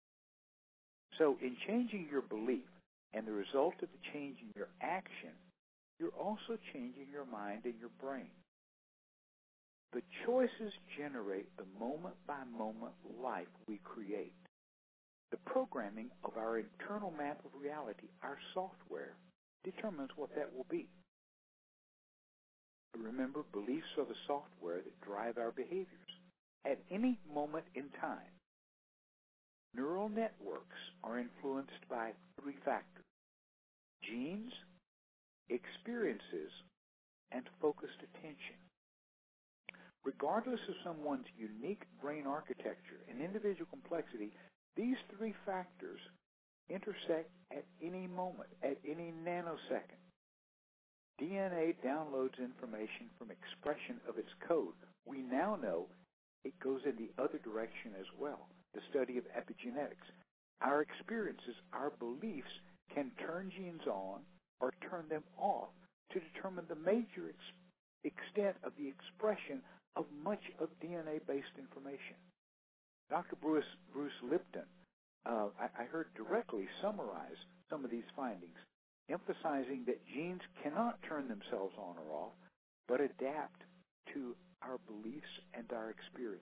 So in changing your belief and the result of the change in your action, you're also changing your mind and your brain. The choices generate the moment-by-moment life we create. The programming of our internal map of reality, our software, determines what that will be. Remember, beliefs are the software that drive our behaviors. At any moment in time, neural networks are influenced by three factors: genes, experiences, and focused attention. Regardless of someone's unique brain architecture and individual complexity, these three factors intersect at any moment, at any nanosecond. D N A downloads information from expression of its code. We now know it goes in the other direction as well, the study of epigenetics. Our experiences, our beliefs can turn genes on or turn them off to determine the major ex- extent of the expression of much of D N A-based information. Doctor Bruce, Bruce Lipton, uh, I, I heard directly summarize some of these findings, emphasizing that genes cannot turn themselves on or off, but adapt to our beliefs and our experience.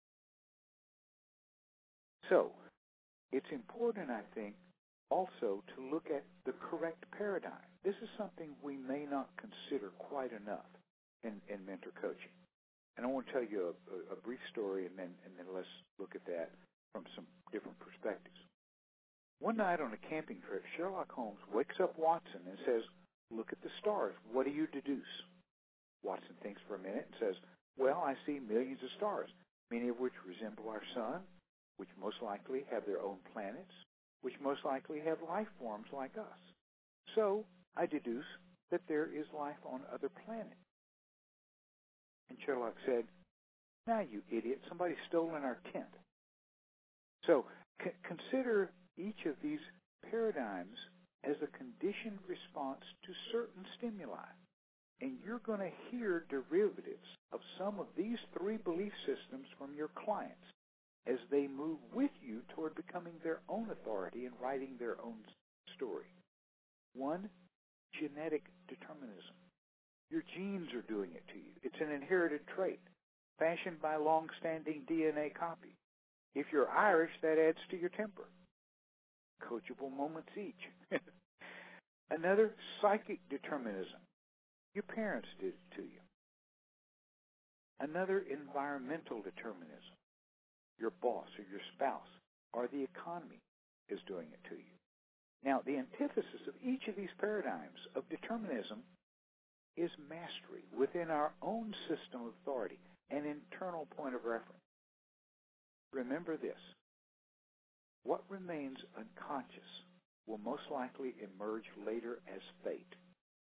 So, it's important, I think, also to look at the correct paradigm. This is something we may not consider quite enough in, in mentor coaching. And I want to tell you a, a, a brief story, and then, and then let's look at that from some different perspectives. One night on a camping trip, Sherlock Holmes wakes up Watson and says, "Look at the stars. What do you deduce?" Watson thinks for a minute and says, well, I see millions of stars, many of which resemble our sun, which most likely have their own planets, which most likely have life forms like us. So I deduce that there is life on other planets. And Sherlock said, now, you idiot, somebody's stolen our tent. So c- consider each of these paradigms as a conditioned response to certain stimuli. And you're going to hear derivatives of some of these three belief systems from your clients as they move with you toward becoming their own authority and writing their own story. One, genetic determinism. Your genes are doing it to you. It's an inherited trait, fashioned by long-standing D N A copy. If you're Irish, that adds to your temper. Coachable moments each. Another, psychic determinism. Your parents did it to you. Another, environmental determinism. Your boss or your spouse or the economy is doing it to you. Now, the antithesis of each of these paradigms of determinism is mastery within our own system of authority, an internal point of reference. Remember this. What remains unconscious will most likely emerge later as fate.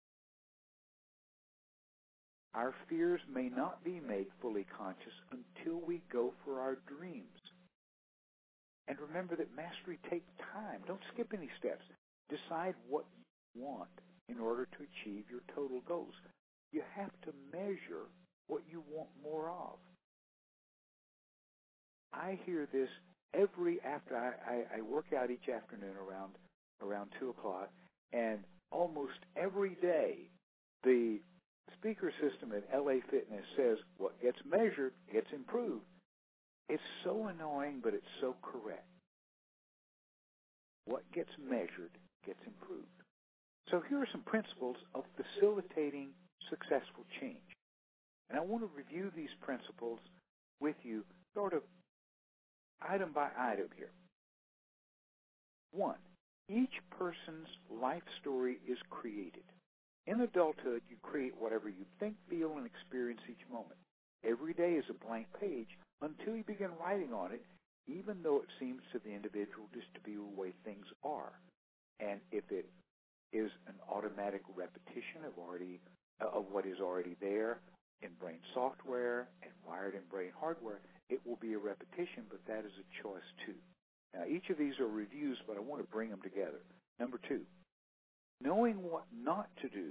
Our fears may not be made fully conscious until we go for our dreams. And remember that mastery takes time. Don't skip any steps. Decide what you want in order to achieve your total goals. You have to measure what you want more of. I hear this every after I, I, I work out each afternoon around around two o'clock, and almost every day the speaker system at L A Fitness says what gets measured gets improved. It's so annoying, but it's so correct. What gets measured gets improved. So here are some principles of facilitating successful change. And I want to review these principles with you sort of item by item here. One, each person's life story is created. In adulthood, you create whatever you think, feel, and experience each moment. Every day is a blank page until you begin writing on it, even though it seems to the individual just to be the way things are. And if it is an automatic repetition of already uh, of what is already there in brain software and wired in brain hardware, it will be a repetition, but that is a choice too. Now, each of these are reviews, but I want to bring them together. Number two, knowing what not to do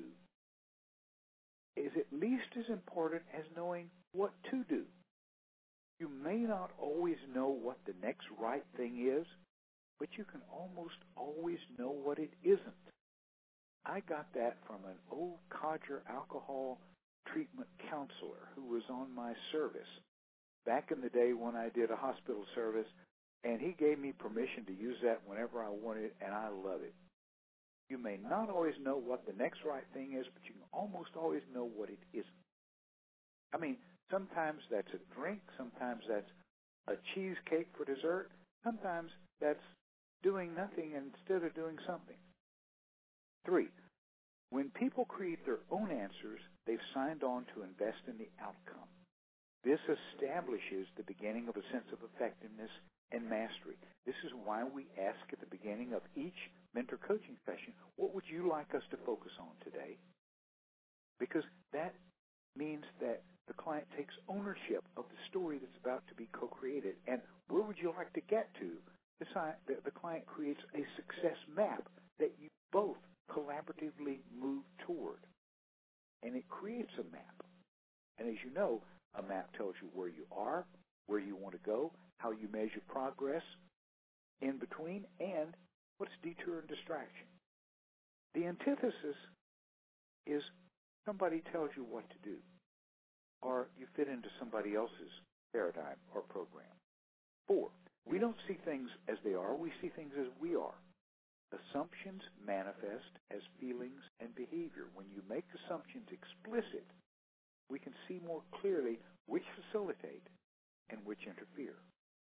is at least as important as knowing what to do. You may not always know what the next right thing is, but you can almost always know what it isn't. I got that from an old codger alcohol treatment counselor who was on my service back in the day when I did a hospital service, and he gave me permission to use that whenever I wanted, and I love it. You may not always know what the next right thing is, but you can almost always know what it isn't. I mean, sometimes that's a drink, sometimes that's a cheesecake for dessert, sometimes that's doing nothing instead of doing something. Three, when people create their own answers, they've signed on to invest in the outcome. This establishes the beginning of a sense of effectiveness and mastery. This is why we ask at the beginning of each mentor coaching session, what would you like us to focus on today? Because that means that the client takes ownership of the story that's about to be co-created. And where would you like to get to? The client creates a success map that you both collaboratively move toward. And it creates a map. And as you know, a map tells you where you are, where you want to go, how you measure progress in between, and what's detour and distraction. The antithesis is somebody tells you what to do, or you fit into somebody else's paradigm or program. Four, we don't see things as they are, we see things as we are. Assumptions manifest as feelings and behavior. When you make assumptions explicit, we can see more clearly which facilitate and which interfere.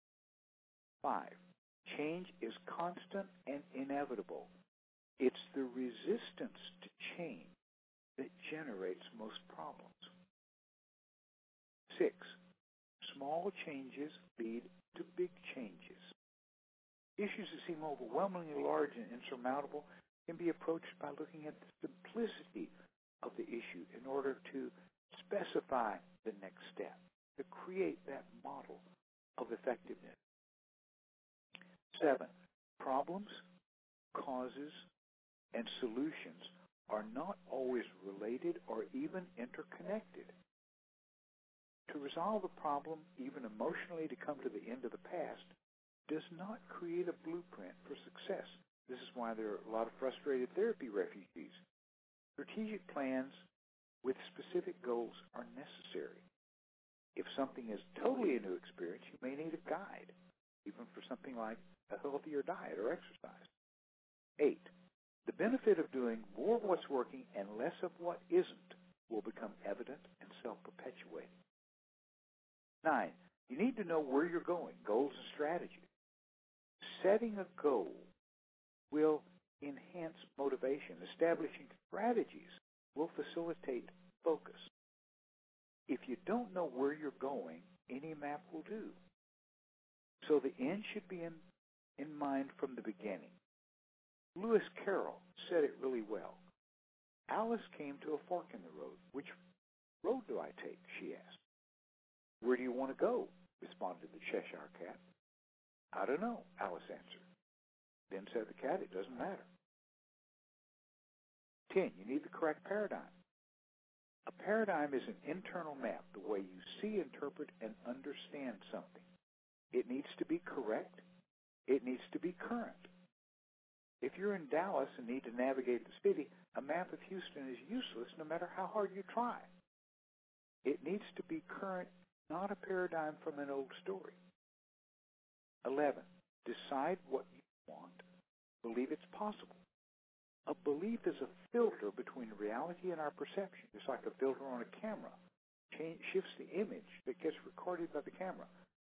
Five, change is constant and inevitable. It's the resistance to change that generates most problems. Six, small changes lead to big changes. Issues that seem overwhelmingly large and insurmountable can be approached by looking at the simplicity of the issue in order to specify the next step, to create that model of effectiveness. Seven, problems, causes, and solutions are not always related or even interconnected. To resolve a problem, even emotionally to come to the end of the past, does not create a blueprint for success. This is why there are a lot of frustrated therapy refugees. Strategic plans with specific goals are necessary. If something is totally a new experience, you may need a guide, even for something like a healthier diet or exercise. Eight, the benefit of doing more of what's working and less of what isn't will become evident and self-perpetuating. Nine, you need to know where you're going, goals and strategies. Setting a goal will enhance motivation. Establishing strategies will facilitate focus. If you don't know where you're going, any map will do. So the end should be in, in mind from the beginning. Lewis Carroll said it really well. Alice came to a fork in the road. Which road do I take? She asked. Where do you want to go? Responded the Cheshire Cat. I don't know, Alice answered. Then said the cat, it doesn't matter. Ten, you need the correct paradigm. A paradigm is an internal map, the way you see, interpret, and understand something. It needs to be correct. It needs to be current. If you're in Dallas and need to navigate the city, a map of Houston is useless no matter how hard you try. It needs to be current, not a paradigm from an old story. Eleven, decide what you want. Believe it's possible. A belief is a filter between reality and our perception. It's like a filter on a camera. Change, shifts the image that gets recorded by the camera.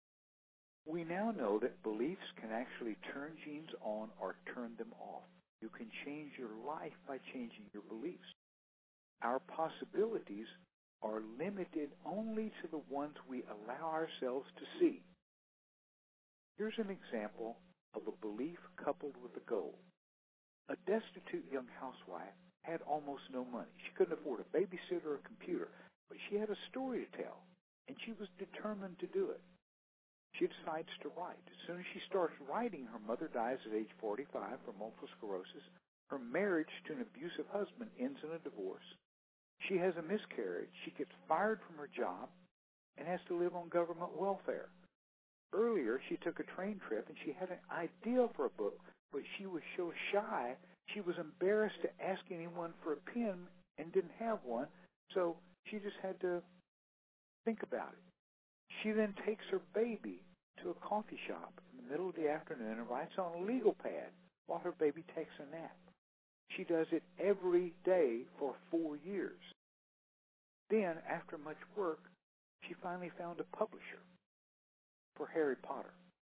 We now know that beliefs can actually turn genes on or turn them off. You can change your life by changing your beliefs. Our possibilities are limited only to the ones we allow ourselves to see. Here's an example of a belief coupled with a goal. A destitute young housewife had almost no money. She couldn't afford a babysitter or a computer, but she had a story to tell, and she was determined to do it. She decides to write. As soon as she starts writing, her mother dies at age forty-five from multiple sclerosis. Her marriage to an abusive husband ends in a divorce. She has a miscarriage. She gets fired from her job and has to live on government welfare. Earlier, she took a train trip, and she had an idea for a book, but she was so shy, she was embarrassed to ask anyone for a pen and didn't have one, so she just had to think about it. She then takes her baby to a coffee shop in the middle of the afternoon and writes on a legal pad while her baby takes a nap. She does it every day for four years. Then, after much work, she finally found a publisher for Harry Potter.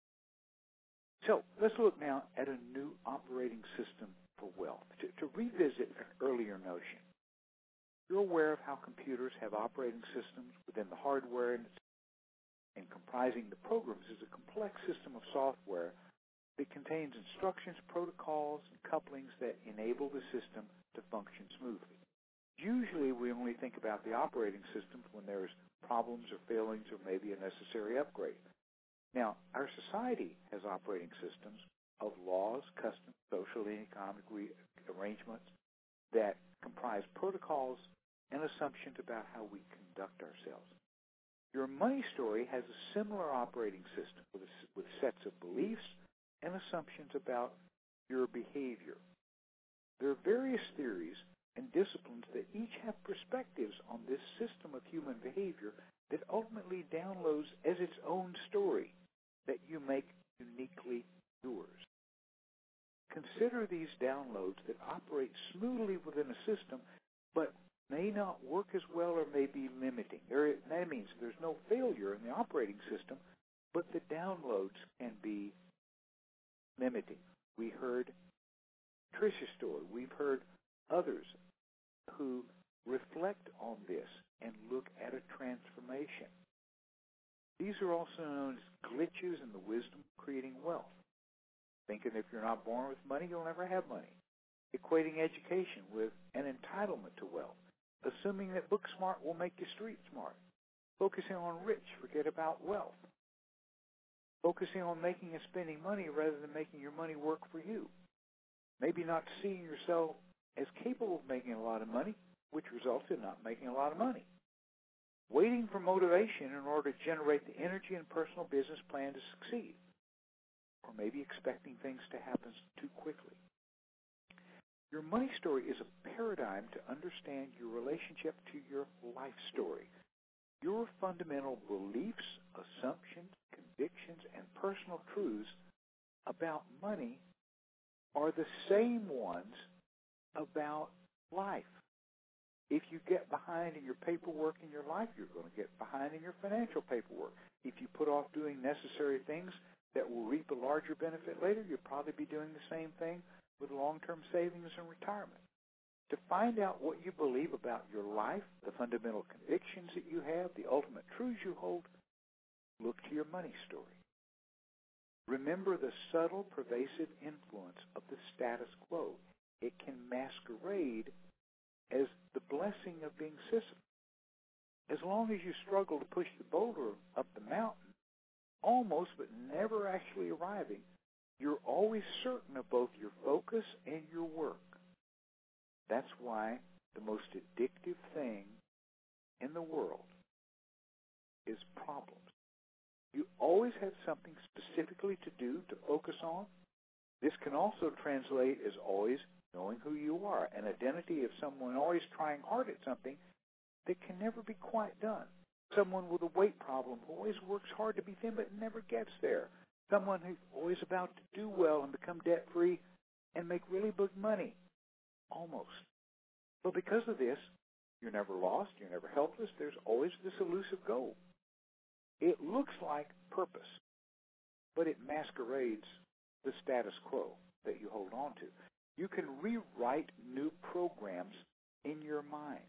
So let's look now at a new operating system for wealth. To, to revisit an earlier notion, you're aware of how computers have operating systems within the hardware, and, and comprising the programs is a complex system of software that contains instructions, protocols, and couplings that enable the system to function smoothly. Usually we only think about the operating systems when there's problems or failings or maybe a necessary upgrade. Now, our society has operating systems of laws, customs, social and economic re- arrangements that comprise protocols and assumptions about how we conduct ourselves. Your money story has a similar operating system with, a, with sets of beliefs and assumptions about your behavior. There are various theories and disciplines that each have perspectives on this system of human behavior that ultimately downloads as its own story that you make uniquely yours. Consider these downloads that operate smoothly within a system but may not work as well or may be limiting. There, that means there's no failure in the operating system, but the downloads can be limiting. We heard Tricia's story. We've heard others who reflect on this and look at a transformation. These are also known as glitches in the wisdom of creating wealth. Thinking if you're not born with money, you'll never have money. Equating education with an entitlement to wealth. Assuming that book smart will make you street smart. Focusing on rich, forget about wealth. Focusing on making and spending money rather than making your money work for you. Maybe not seeing yourself as capable of making a lot of money, which results in not making a lot of money. Waiting for motivation in order to generate the energy and personal business plan to succeed. Or maybe expecting things to happen too quickly. Your money story is a paradigm to understand your relationship to your life story. Your fundamental beliefs, assumptions, convictions, and personal truths about money are the same ones about life. If you get behind in your paperwork in your life, you're going to get behind in your financial paperwork. If you put off doing necessary things that will reap a larger benefit later, you'll probably be doing the same thing with long-term savings and retirement. To find out what you believe about your life, the fundamental convictions that you have, the ultimate truths you hold, look to your money story. Remember the subtle, pervasive influence of the status quo. It can masquerade as the blessing of being Sisyphus. As long as you struggle to push the boulder up the mountain, almost but never actually arriving, you're always certain of both your focus and your work. That's why the most addictive thing in the world is problems. You always have something specifically to do, to focus on. This can also translate as always knowing who you are, an identity of someone always trying hard at something that can never be quite done. Someone with a weight problem who always works hard to be thin but never gets there. Someone who's always about to do well and become debt-free and make really big money. Almost. But because of this, you're never lost, you're never helpless, there's always this elusive goal. It looks like purpose, but it masquerades the status quo that you hold on to. You can rewrite new programs in your mind.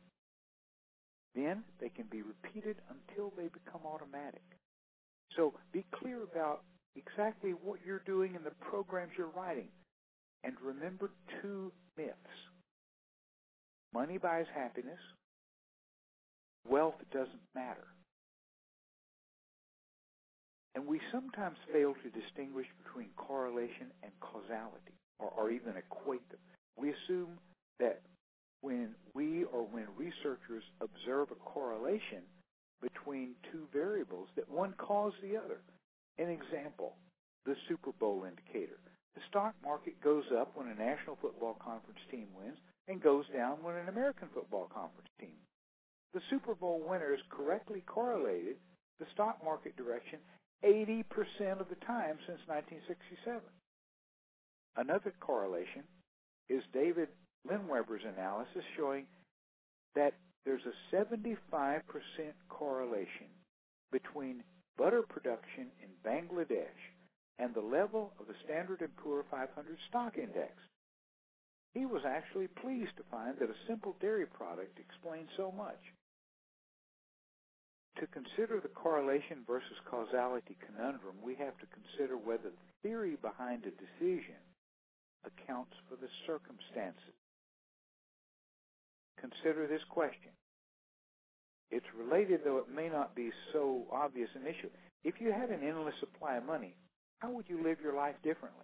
Then they can be repeated until they become automatic. So be clear about exactly what you're doing and the programs you're writing. And remember two myths. Money buys happiness. Wealth doesn't matter. And we sometimes fail to distinguish between correlation and causality, or, or even equate them. We assume that when we or when researchers observe a correlation between two variables, that one caused the other. An example, the Super Bowl indicator. The stock market goes up when a National Football Conference team wins and goes down when an American Football Conference team. The Super Bowl winner is correctly correlated the stock market direction eighty percent of the time since nineteen sixty-seven. Another correlation is David Linweber's analysis showing that there's a seventy-five percent correlation between butter production in Bangladesh and the level of the Standard and Poor five hundred stock index. He was actually pleased to find that a simple dairy product explained so much. To consider the correlation versus causality conundrum, we have to consider whether the theory behind a decision accounts for the circumstances. Consider this question. It's related, though it may not be so obvious an issue. If you had an endless supply of money, how would you live your life differently?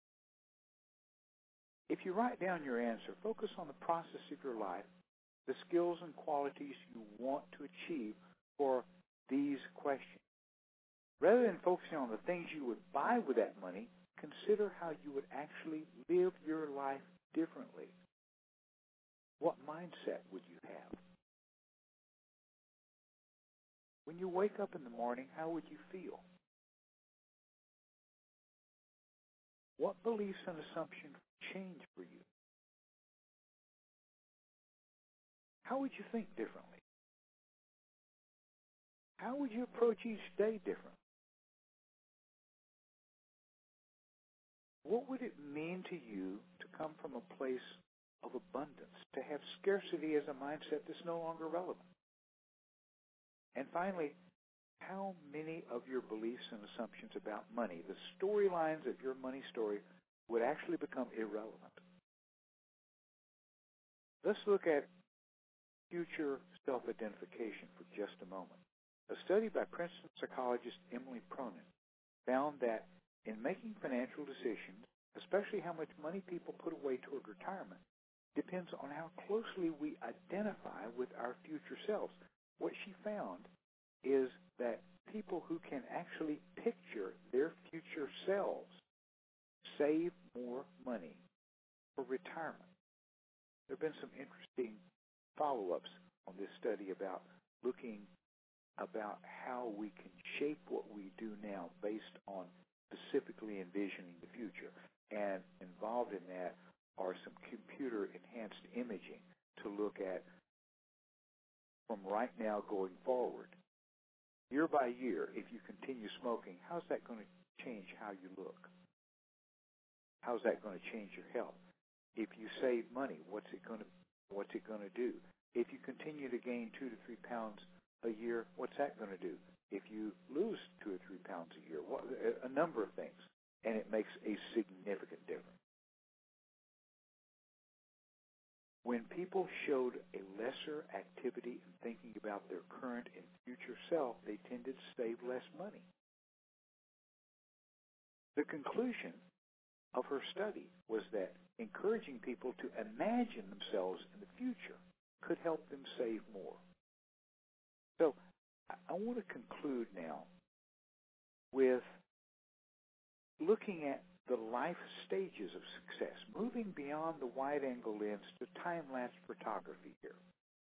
If you write down your answer, focus on the process of your life, the skills and qualities you want to achieve for these questions. Rather than focusing on the things you would buy with that money, consider how you would actually live your life differently. What mindset would you have? When you wake up in the morning, how would you feel? What beliefs and assumptions change for you? How would you think differently? How would you approach each day differently? What would it mean to you to come from a place of abundance, to have scarcity as a mindset that's no longer relevant? And finally, how many of your beliefs and assumptions about money, the storylines of your money story, would actually become irrelevant. Let's look at future self-identification for just a moment. A study by Princeton psychologist Emily Cronin found that in making financial decisions, especially how much money people put away toward retirement, depends on how closely we identify with our future selves. What she found is that people who can actually picture their future selves save more money for retirement. There have been some interesting follow-ups on this study about looking about how we can shape what we do now based on specifically envisioning the future. And involved in that are some computer-enhanced imaging to look at from right now going forward. Year by year, if you continue smoking, how's that going to change how you look? How's that going to change your health? If you save money, what's it going to what's it going to do? If you continue to gain two to three pounds a year, what's that going to do? If you lose two or three pounds a year, what, a number of things, and it makes a significant difference. When people showed a lesser activity in thinking about their current and future self, they tended to save less money. The conclusion of her study was that encouraging people to imagine themselves in the future could help them save more. So I want to conclude now with looking at the life stages of success, moving beyond the wide-angle lens to time-lapse photography here.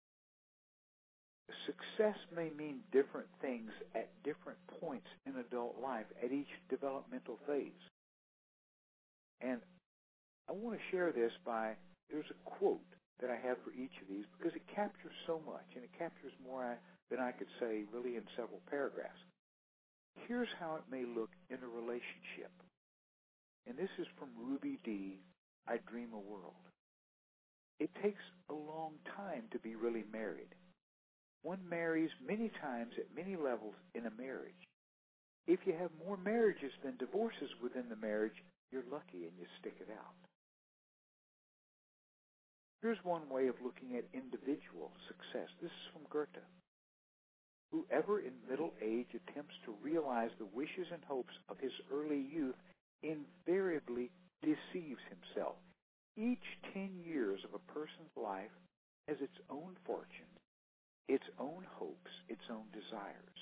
Success may mean different things at different points in adult life at each developmental phase. And I want to share this by, there's a quote that I have for each of these because it captures so much, and it captures more than I could say really in several paragraphs. Here's how it may look in a relationship. And this is from Ruby Dee, I Dream a World. It takes a long time to be really married. One marries many times at many levels in a marriage. If you have more marriages than divorces within the marriage, you're lucky and you stick it out. Here's one way of looking at individual success. This is from Goethe. Whoever in middle age attempts to realize the wishes and hopes of his early youth invariably deceives himself. Each ten years of a person's life has its own fortune, its own hopes, its own desires.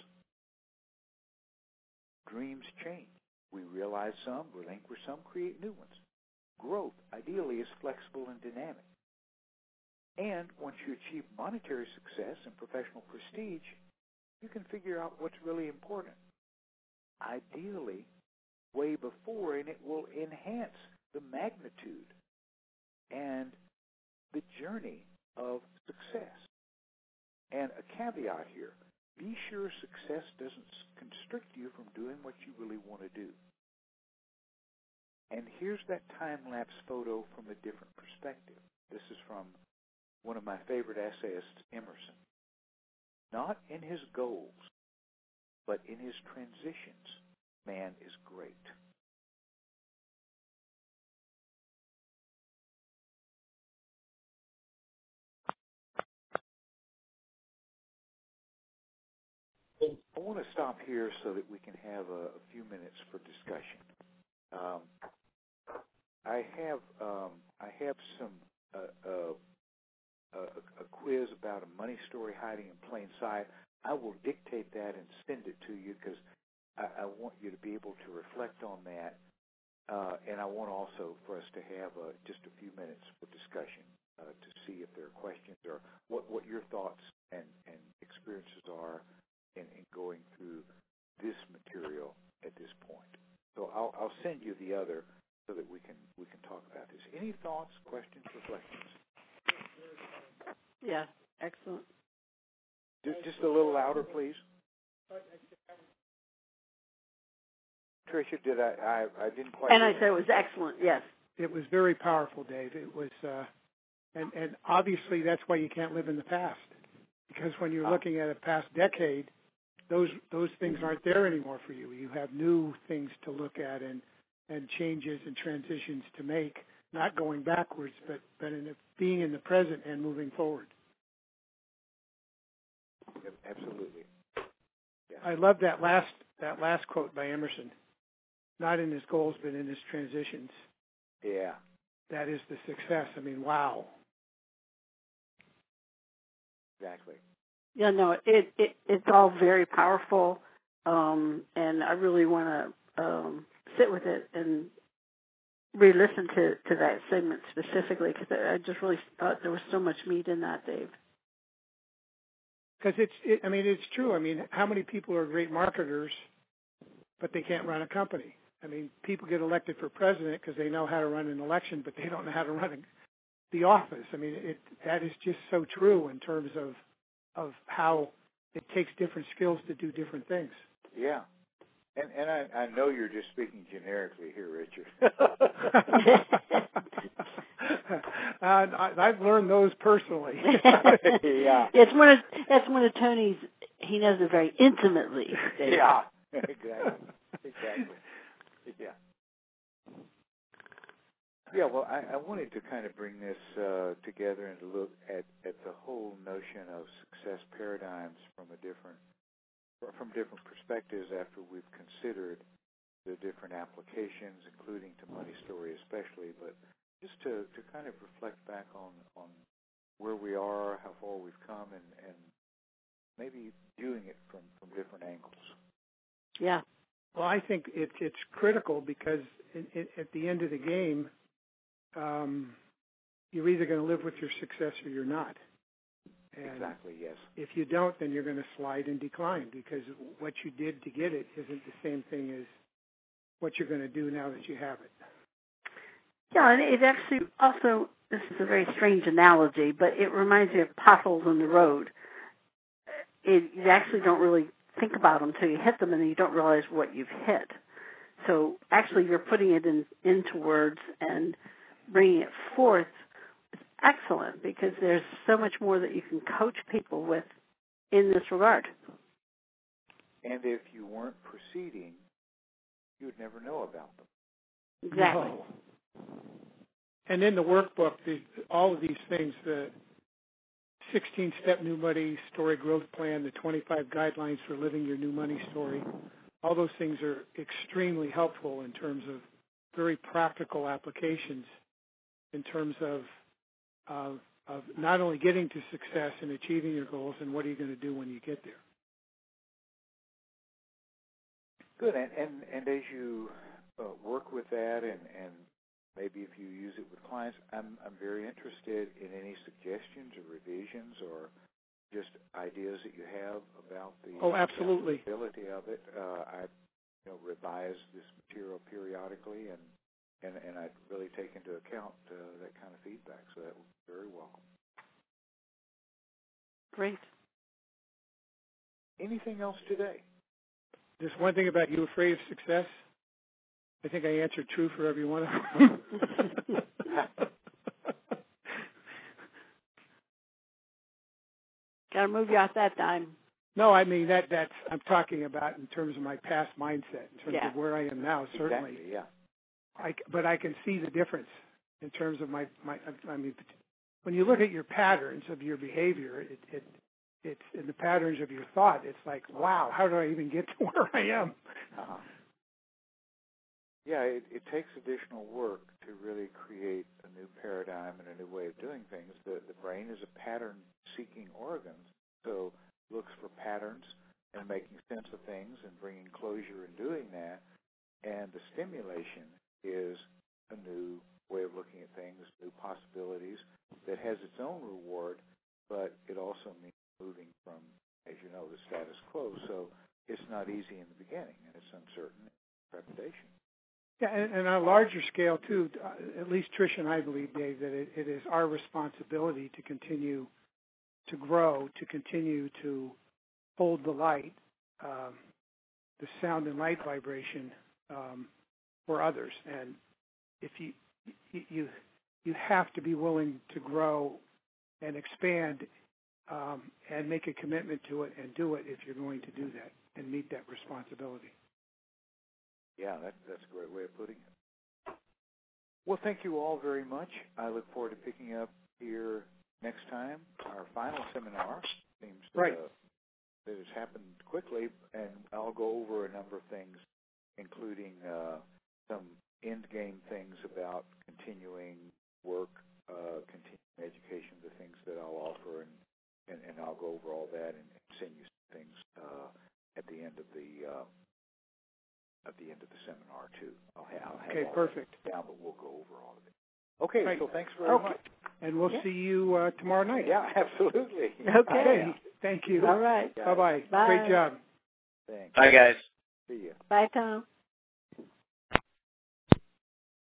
Dreams change. We realize some, relinquish some, create new ones. Growth, ideally, is flexible and dynamic. And once you achieve monetary success and professional prestige, you can figure out what's really important. Ideally, way before, and it will enhance the magnitude and the journey of success. And a caveat here, be sure success doesn't constrict you from doing what you really want to do. And here's that time-lapse photo from a different perspective. This is from one of my favorite essayists, Emerson. Not in his goals, but in his transitions, man is great. I want to stop here so that we can have a, a few minutes for discussion. Um, I have um, I have some uh, uh, a, a quiz about a money story hiding in plain sight. I will dictate that and send it to you because I, I want you to be able to reflect on that, uh, and I want also for us to have uh, just a few minutes for discussion uh, to see if there are questions or what, what your thoughts and, and experiences are in, in going through this material at this point. So I'll, I'll send you the other so that we can we can talk about this. Any thoughts, questions, reflections? Yeah, excellent. Just, just a little louder, please. Tricia, did I, I, I didn't quite... And I said it was excellent, yes. It was very powerful, Dave. It was, uh, and, and obviously that's why you can't live in the past. Because when you're ah. looking at a past decade, those those things aren't there anymore for you. You have new things to look at and and changes and transitions to make, not going backwards, but but in the, being in the present and moving forward. Yep, absolutely. Yeah. I love that last that last quote by Emerson. Not in his goals, but in his transitions. Yeah. That is the success. I mean, wow. Exactly. Yeah, no, it, it it's all very powerful, um, and I really want to um, sit with it and re-listen to, to that segment specifically, because I just really thought there was so much meat in that, Dave. Because it's, it, I mean, it's true. I mean, how many people are great marketers, but they can't run a company? I mean, people get elected for president because they know how to run an election, but they don't know how to run a, the office. I mean, it, that is just so true in terms of of how it takes different skills to do different things. Yeah. And and I, I know you're just speaking generically here, Richard. uh, I, I've learned those personally. Yeah. It's one of that's one of Tony's. He knows it very intimately. Dave. Yeah. Exactly. Exactly. Yeah. Yeah, well, I, I wanted to kind of bring this uh, together and to look at, at the whole notion of success paradigms from a different from different perspectives after we've considered the different applications, including to Money Story especially, but just to, to kind of reflect back on, on where we are, how far we've come, and, and maybe viewing it from, from different angles. Yeah. Well, I think it, it's critical because it, it, at the end of the game, um, you're either going to live with your success or you're not. And exactly, yes. If you don't, then you're going to slide and decline because what you did to get it isn't the same thing as what you're going to do now that you have it. Yeah, and it actually also, this is a very strange analogy, but it reminds me of potholes in the road. It, you actually don't really think about them until you hit them, and then you don't realize what you've hit. So actually you're putting it in, into words and bringing it forth is excellent because there's so much more that you can coach people with in this regard. And if you weren't proceeding, you would never know about them. Exactly. No. And in the workbook, the, all of these things, the sixteen-step New Money Story Growth Plan, the twenty-five guidelines for living your new money story, all those things are extremely helpful in terms of very practical applications in terms of, of, of not only getting to success and achieving your goals and what are you going to do when you get there. Good. And, and, and as you uh, work with that and, and maybe if you use it with clients, I'm, I'm very interested in any suggestions or revisions or just ideas that you have about the Oh, absolutely. ability of it. Uh, I you know, revise this material periodically, and, and, and I really take into account uh, that kind of feedback, so that would be very welcome. Great. Anything else today? Just one thing about you afraid of success. I think I answered true for every one of them. Got to move you out that time. No, I mean that that's I'm talking about in terms of my past mindset, in terms Yeah. of where I am now. Certainly, Exactly, yeah. I, but I can see the difference in terms of my my. I mean, when you look at your patterns of your behavior, it it it's in the patterns of your thought. It's like, wow, how do I even get to where I am? Uh-huh. Yeah, it, it takes additional work to really create a new paradigm and a new way of doing things. The, the brain is a pattern-seeking organ, so it looks for patterns and making sense of things and bringing closure in doing that. And the stimulation is a new way of looking at things, new possibilities that has its own reward, but it also means moving from, as you know, the status quo. So it's not easy in the beginning, and it's uncertain trepidation. Yeah, and, and on a larger scale too. Uh, at least Trish and I believe, Dave, that it, it is our responsibility to continue to grow, to continue to hold the light, um, the sound and light vibration um, for others. And if you you you have to be willing to grow and expand um, and make a commitment to it and do it if you're going to do that and meet that responsibility. Yeah, that, that's a great way of putting it. Well, thank you all very much. I look forward to picking up here next time. Our final seminar seems to, right. uh, that has happened quickly, and I'll go over a number of things, including uh, some end-game things about continuing work, uh, continuing education, the things that I'll offer, and, and, and I'll go over all that and send you some things uh, at the end of the uh, at the end of the seminar too. I'll have, I'll have okay, all perfect. that down, but we'll go over all of it. Okay, right. so thanks very okay. much. And we'll yeah. see you uh, tomorrow night. Yeah, absolutely. Okay. Okay. Thank you. All right. Bye-bye. Bye. Great job. Thanks. Bye, guys. See you. Bye, Tom.